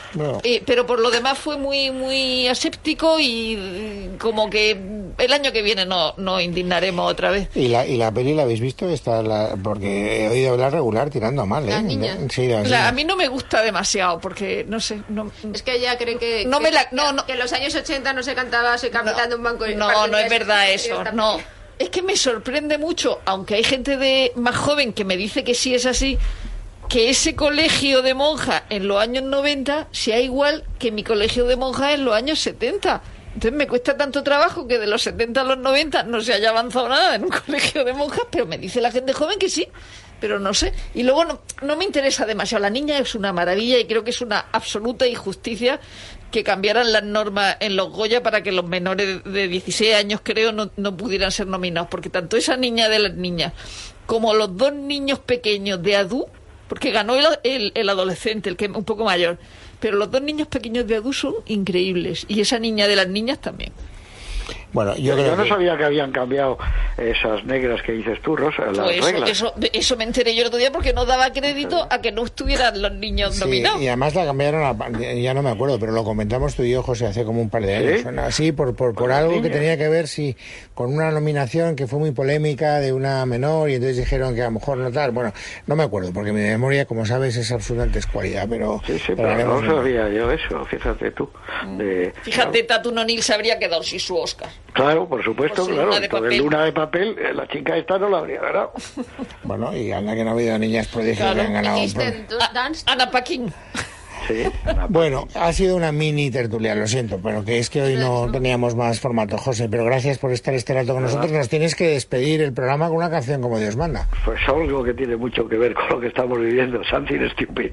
No. Pero por lo demás fue muy muy aséptico y como que el año que viene no indignaremos otra vez. ¿Y la peli la habéis visto? Porque he oído hablar regular tirando a mal, ¿eh? La niña. Sí, A mí no me gusta demasiado porque, no sé... Es que ella cree que en los años 80 no se cantaba Soy capitán de un banco. No es verdad eso, no. Es que me sorprende mucho, aunque hay gente más joven que me dice que sí es así, que ese colegio de monjas en los años 90 sea igual que mi colegio de monjas en los años 70. Entonces me cuesta tanto trabajo que de los 70 a los 90 no se haya avanzado nada en un colegio de monjas, pero me dice la gente joven que sí, pero no sé. Y luego no me interesa demasiado. La niña es una maravilla y creo que es una absoluta injusticia que cambiaran las normas en los Goya para que los menores de 16 años, creo, no pudieran ser nominados, porque tanto esa niña de las niñas como los dos niños pequeños de Adu, porque ganó el adolescente, el que es un poco mayor, pero los dos niños pequeños de Adu son increíbles, y esa niña de las niñas también. Bueno, yo no sabía que habían cambiado esas negras que dices tú, Rosa, las reglas. Eso me enteré yo el otro día porque no daba crédito a que no estuvieran los niños nominados. Y además la cambiaron, ya no me acuerdo, pero lo comentamos tú y yo, José, hace como un par de años. ¿Sí? Por algo que tenía que ver, con una nominación que fue muy polémica de una menor y entonces dijeron que a lo mejor no tal. Bueno, no me acuerdo, porque mi memoria, como sabes, es absolutamente escualidad, pero... Sí, pero no sabía yo eso, fíjate tú. Fíjate, Tatu Nonil se habría quedado sin su Oscar. Claro, por supuesto, Pues claro. Luna de Luna de papel, la chica esta no la habría ganado. Bueno, y anda que no ha habido niñas prodigios que han ganado. Ana Paquin. Sí, bueno, ha sido una mini tertulia, lo siento, pero que es que hoy no teníamos más formato, José, pero gracias por estar este rato con nosotros. Nos tienes que despedir el programa con una canción como Dios manda. Pues algo que tiene mucho que ver con lo que estamos viviendo, Something Stupid.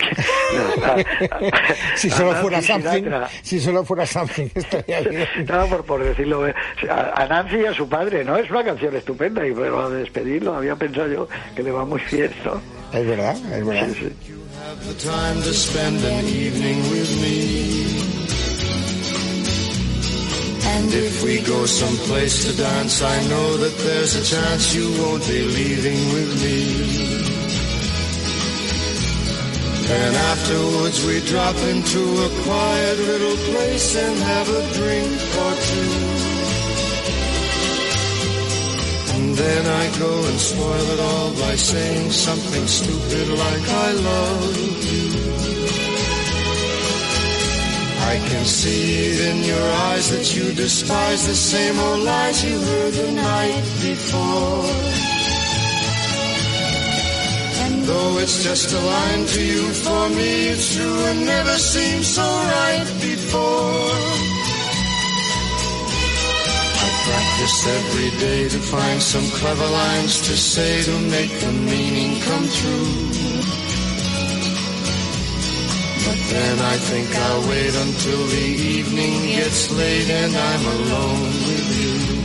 Si solo fuera Something, estaría bien. No, por decirlo, a Nancy y a su padre, ¿no? Es una canción estupenda y para despedirlo había pensado yo que le va muy bien, ¿no? Es verdad. Sí. The time to spend an evening with me, and if we go someplace to dance, I know that there's a chance you won't be leaving with me. And afterwards we drop into a quiet little place and have a drink or two. And then I go and spoil it all by saying something stupid like I love you. I can see it in your eyes that you despise the same old lies you heard the night before. And though it's just a line to you, for me it's true and never seemed so right before. Practice every day to find some clever lines to say to make the meaning come true. But then I think I'll wait until the evening gets late and I'm alone with you.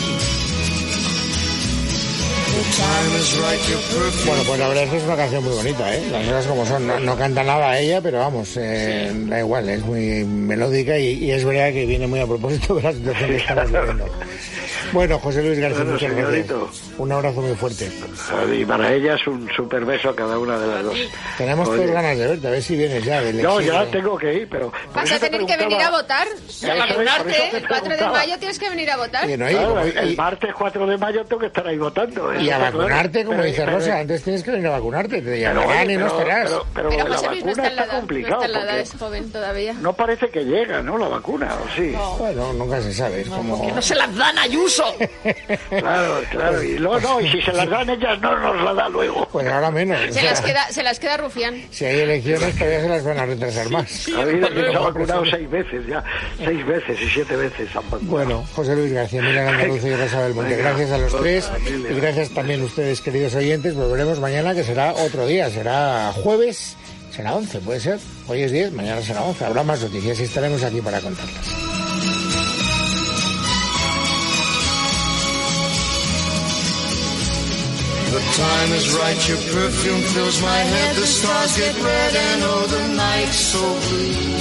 Bueno, pues la verdad es que es una canción muy bonita, ¿eh? Las cosas como son. No canta nada ella, pero vamos, da igual, es muy melódica y es verdad que viene muy a propósito de la situación que estamos viviendo. Bueno, José Luis García, muchas gracias. Un abrazo muy fuerte. Y para ella es un super beso a cada una de las dos. Tenemos todas ganas de verte, a ver si vienes ya. No, ya tengo que ir, pero... Vas a tener que venir a votar. El 4 de mayo tienes que venir a votar. Claro, el martes 4 de mayo tengo que estar ahí votando. Y a vacunarte, como dice Rosa, antes tienes que venir a vacunarte, te llamarán y no estarás. Pero José la Luis vacuna está complicado. No está en la edad, es joven todavía. No parece que llega, ¿no? La vacuna, ¿o sí? No. Bueno, nunca se sabe, es como... Que no se las dan, Ayuso. Claro, y luego no, y si se las dan ellas no nos la da luego. Pues ahora menos. Se las queda Rufián. Si hay elecciones todavía se las van a retrasar más. Ha habido que se ha vacunado 6 veces ya, 6 veces y 7 veces han vacunado. Bueno, José Luis García, Mila Andalucía y Rosa del Monte, gracias a los tres y gracias también a ustedes, queridos oyentes. Volveremos mañana, que será otro día, será jueves, será 11, puede ser. Hoy es 10, mañana será 11. Habrá más noticias y estaremos aquí para contarlas. The time is right, your perfume fills my head, the stars get red and oh, the night's so blue.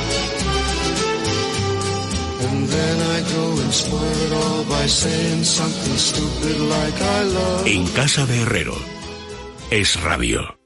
And then I go and spoil it all by saying something stupid like I love. En casa de Herrero, Es Radio.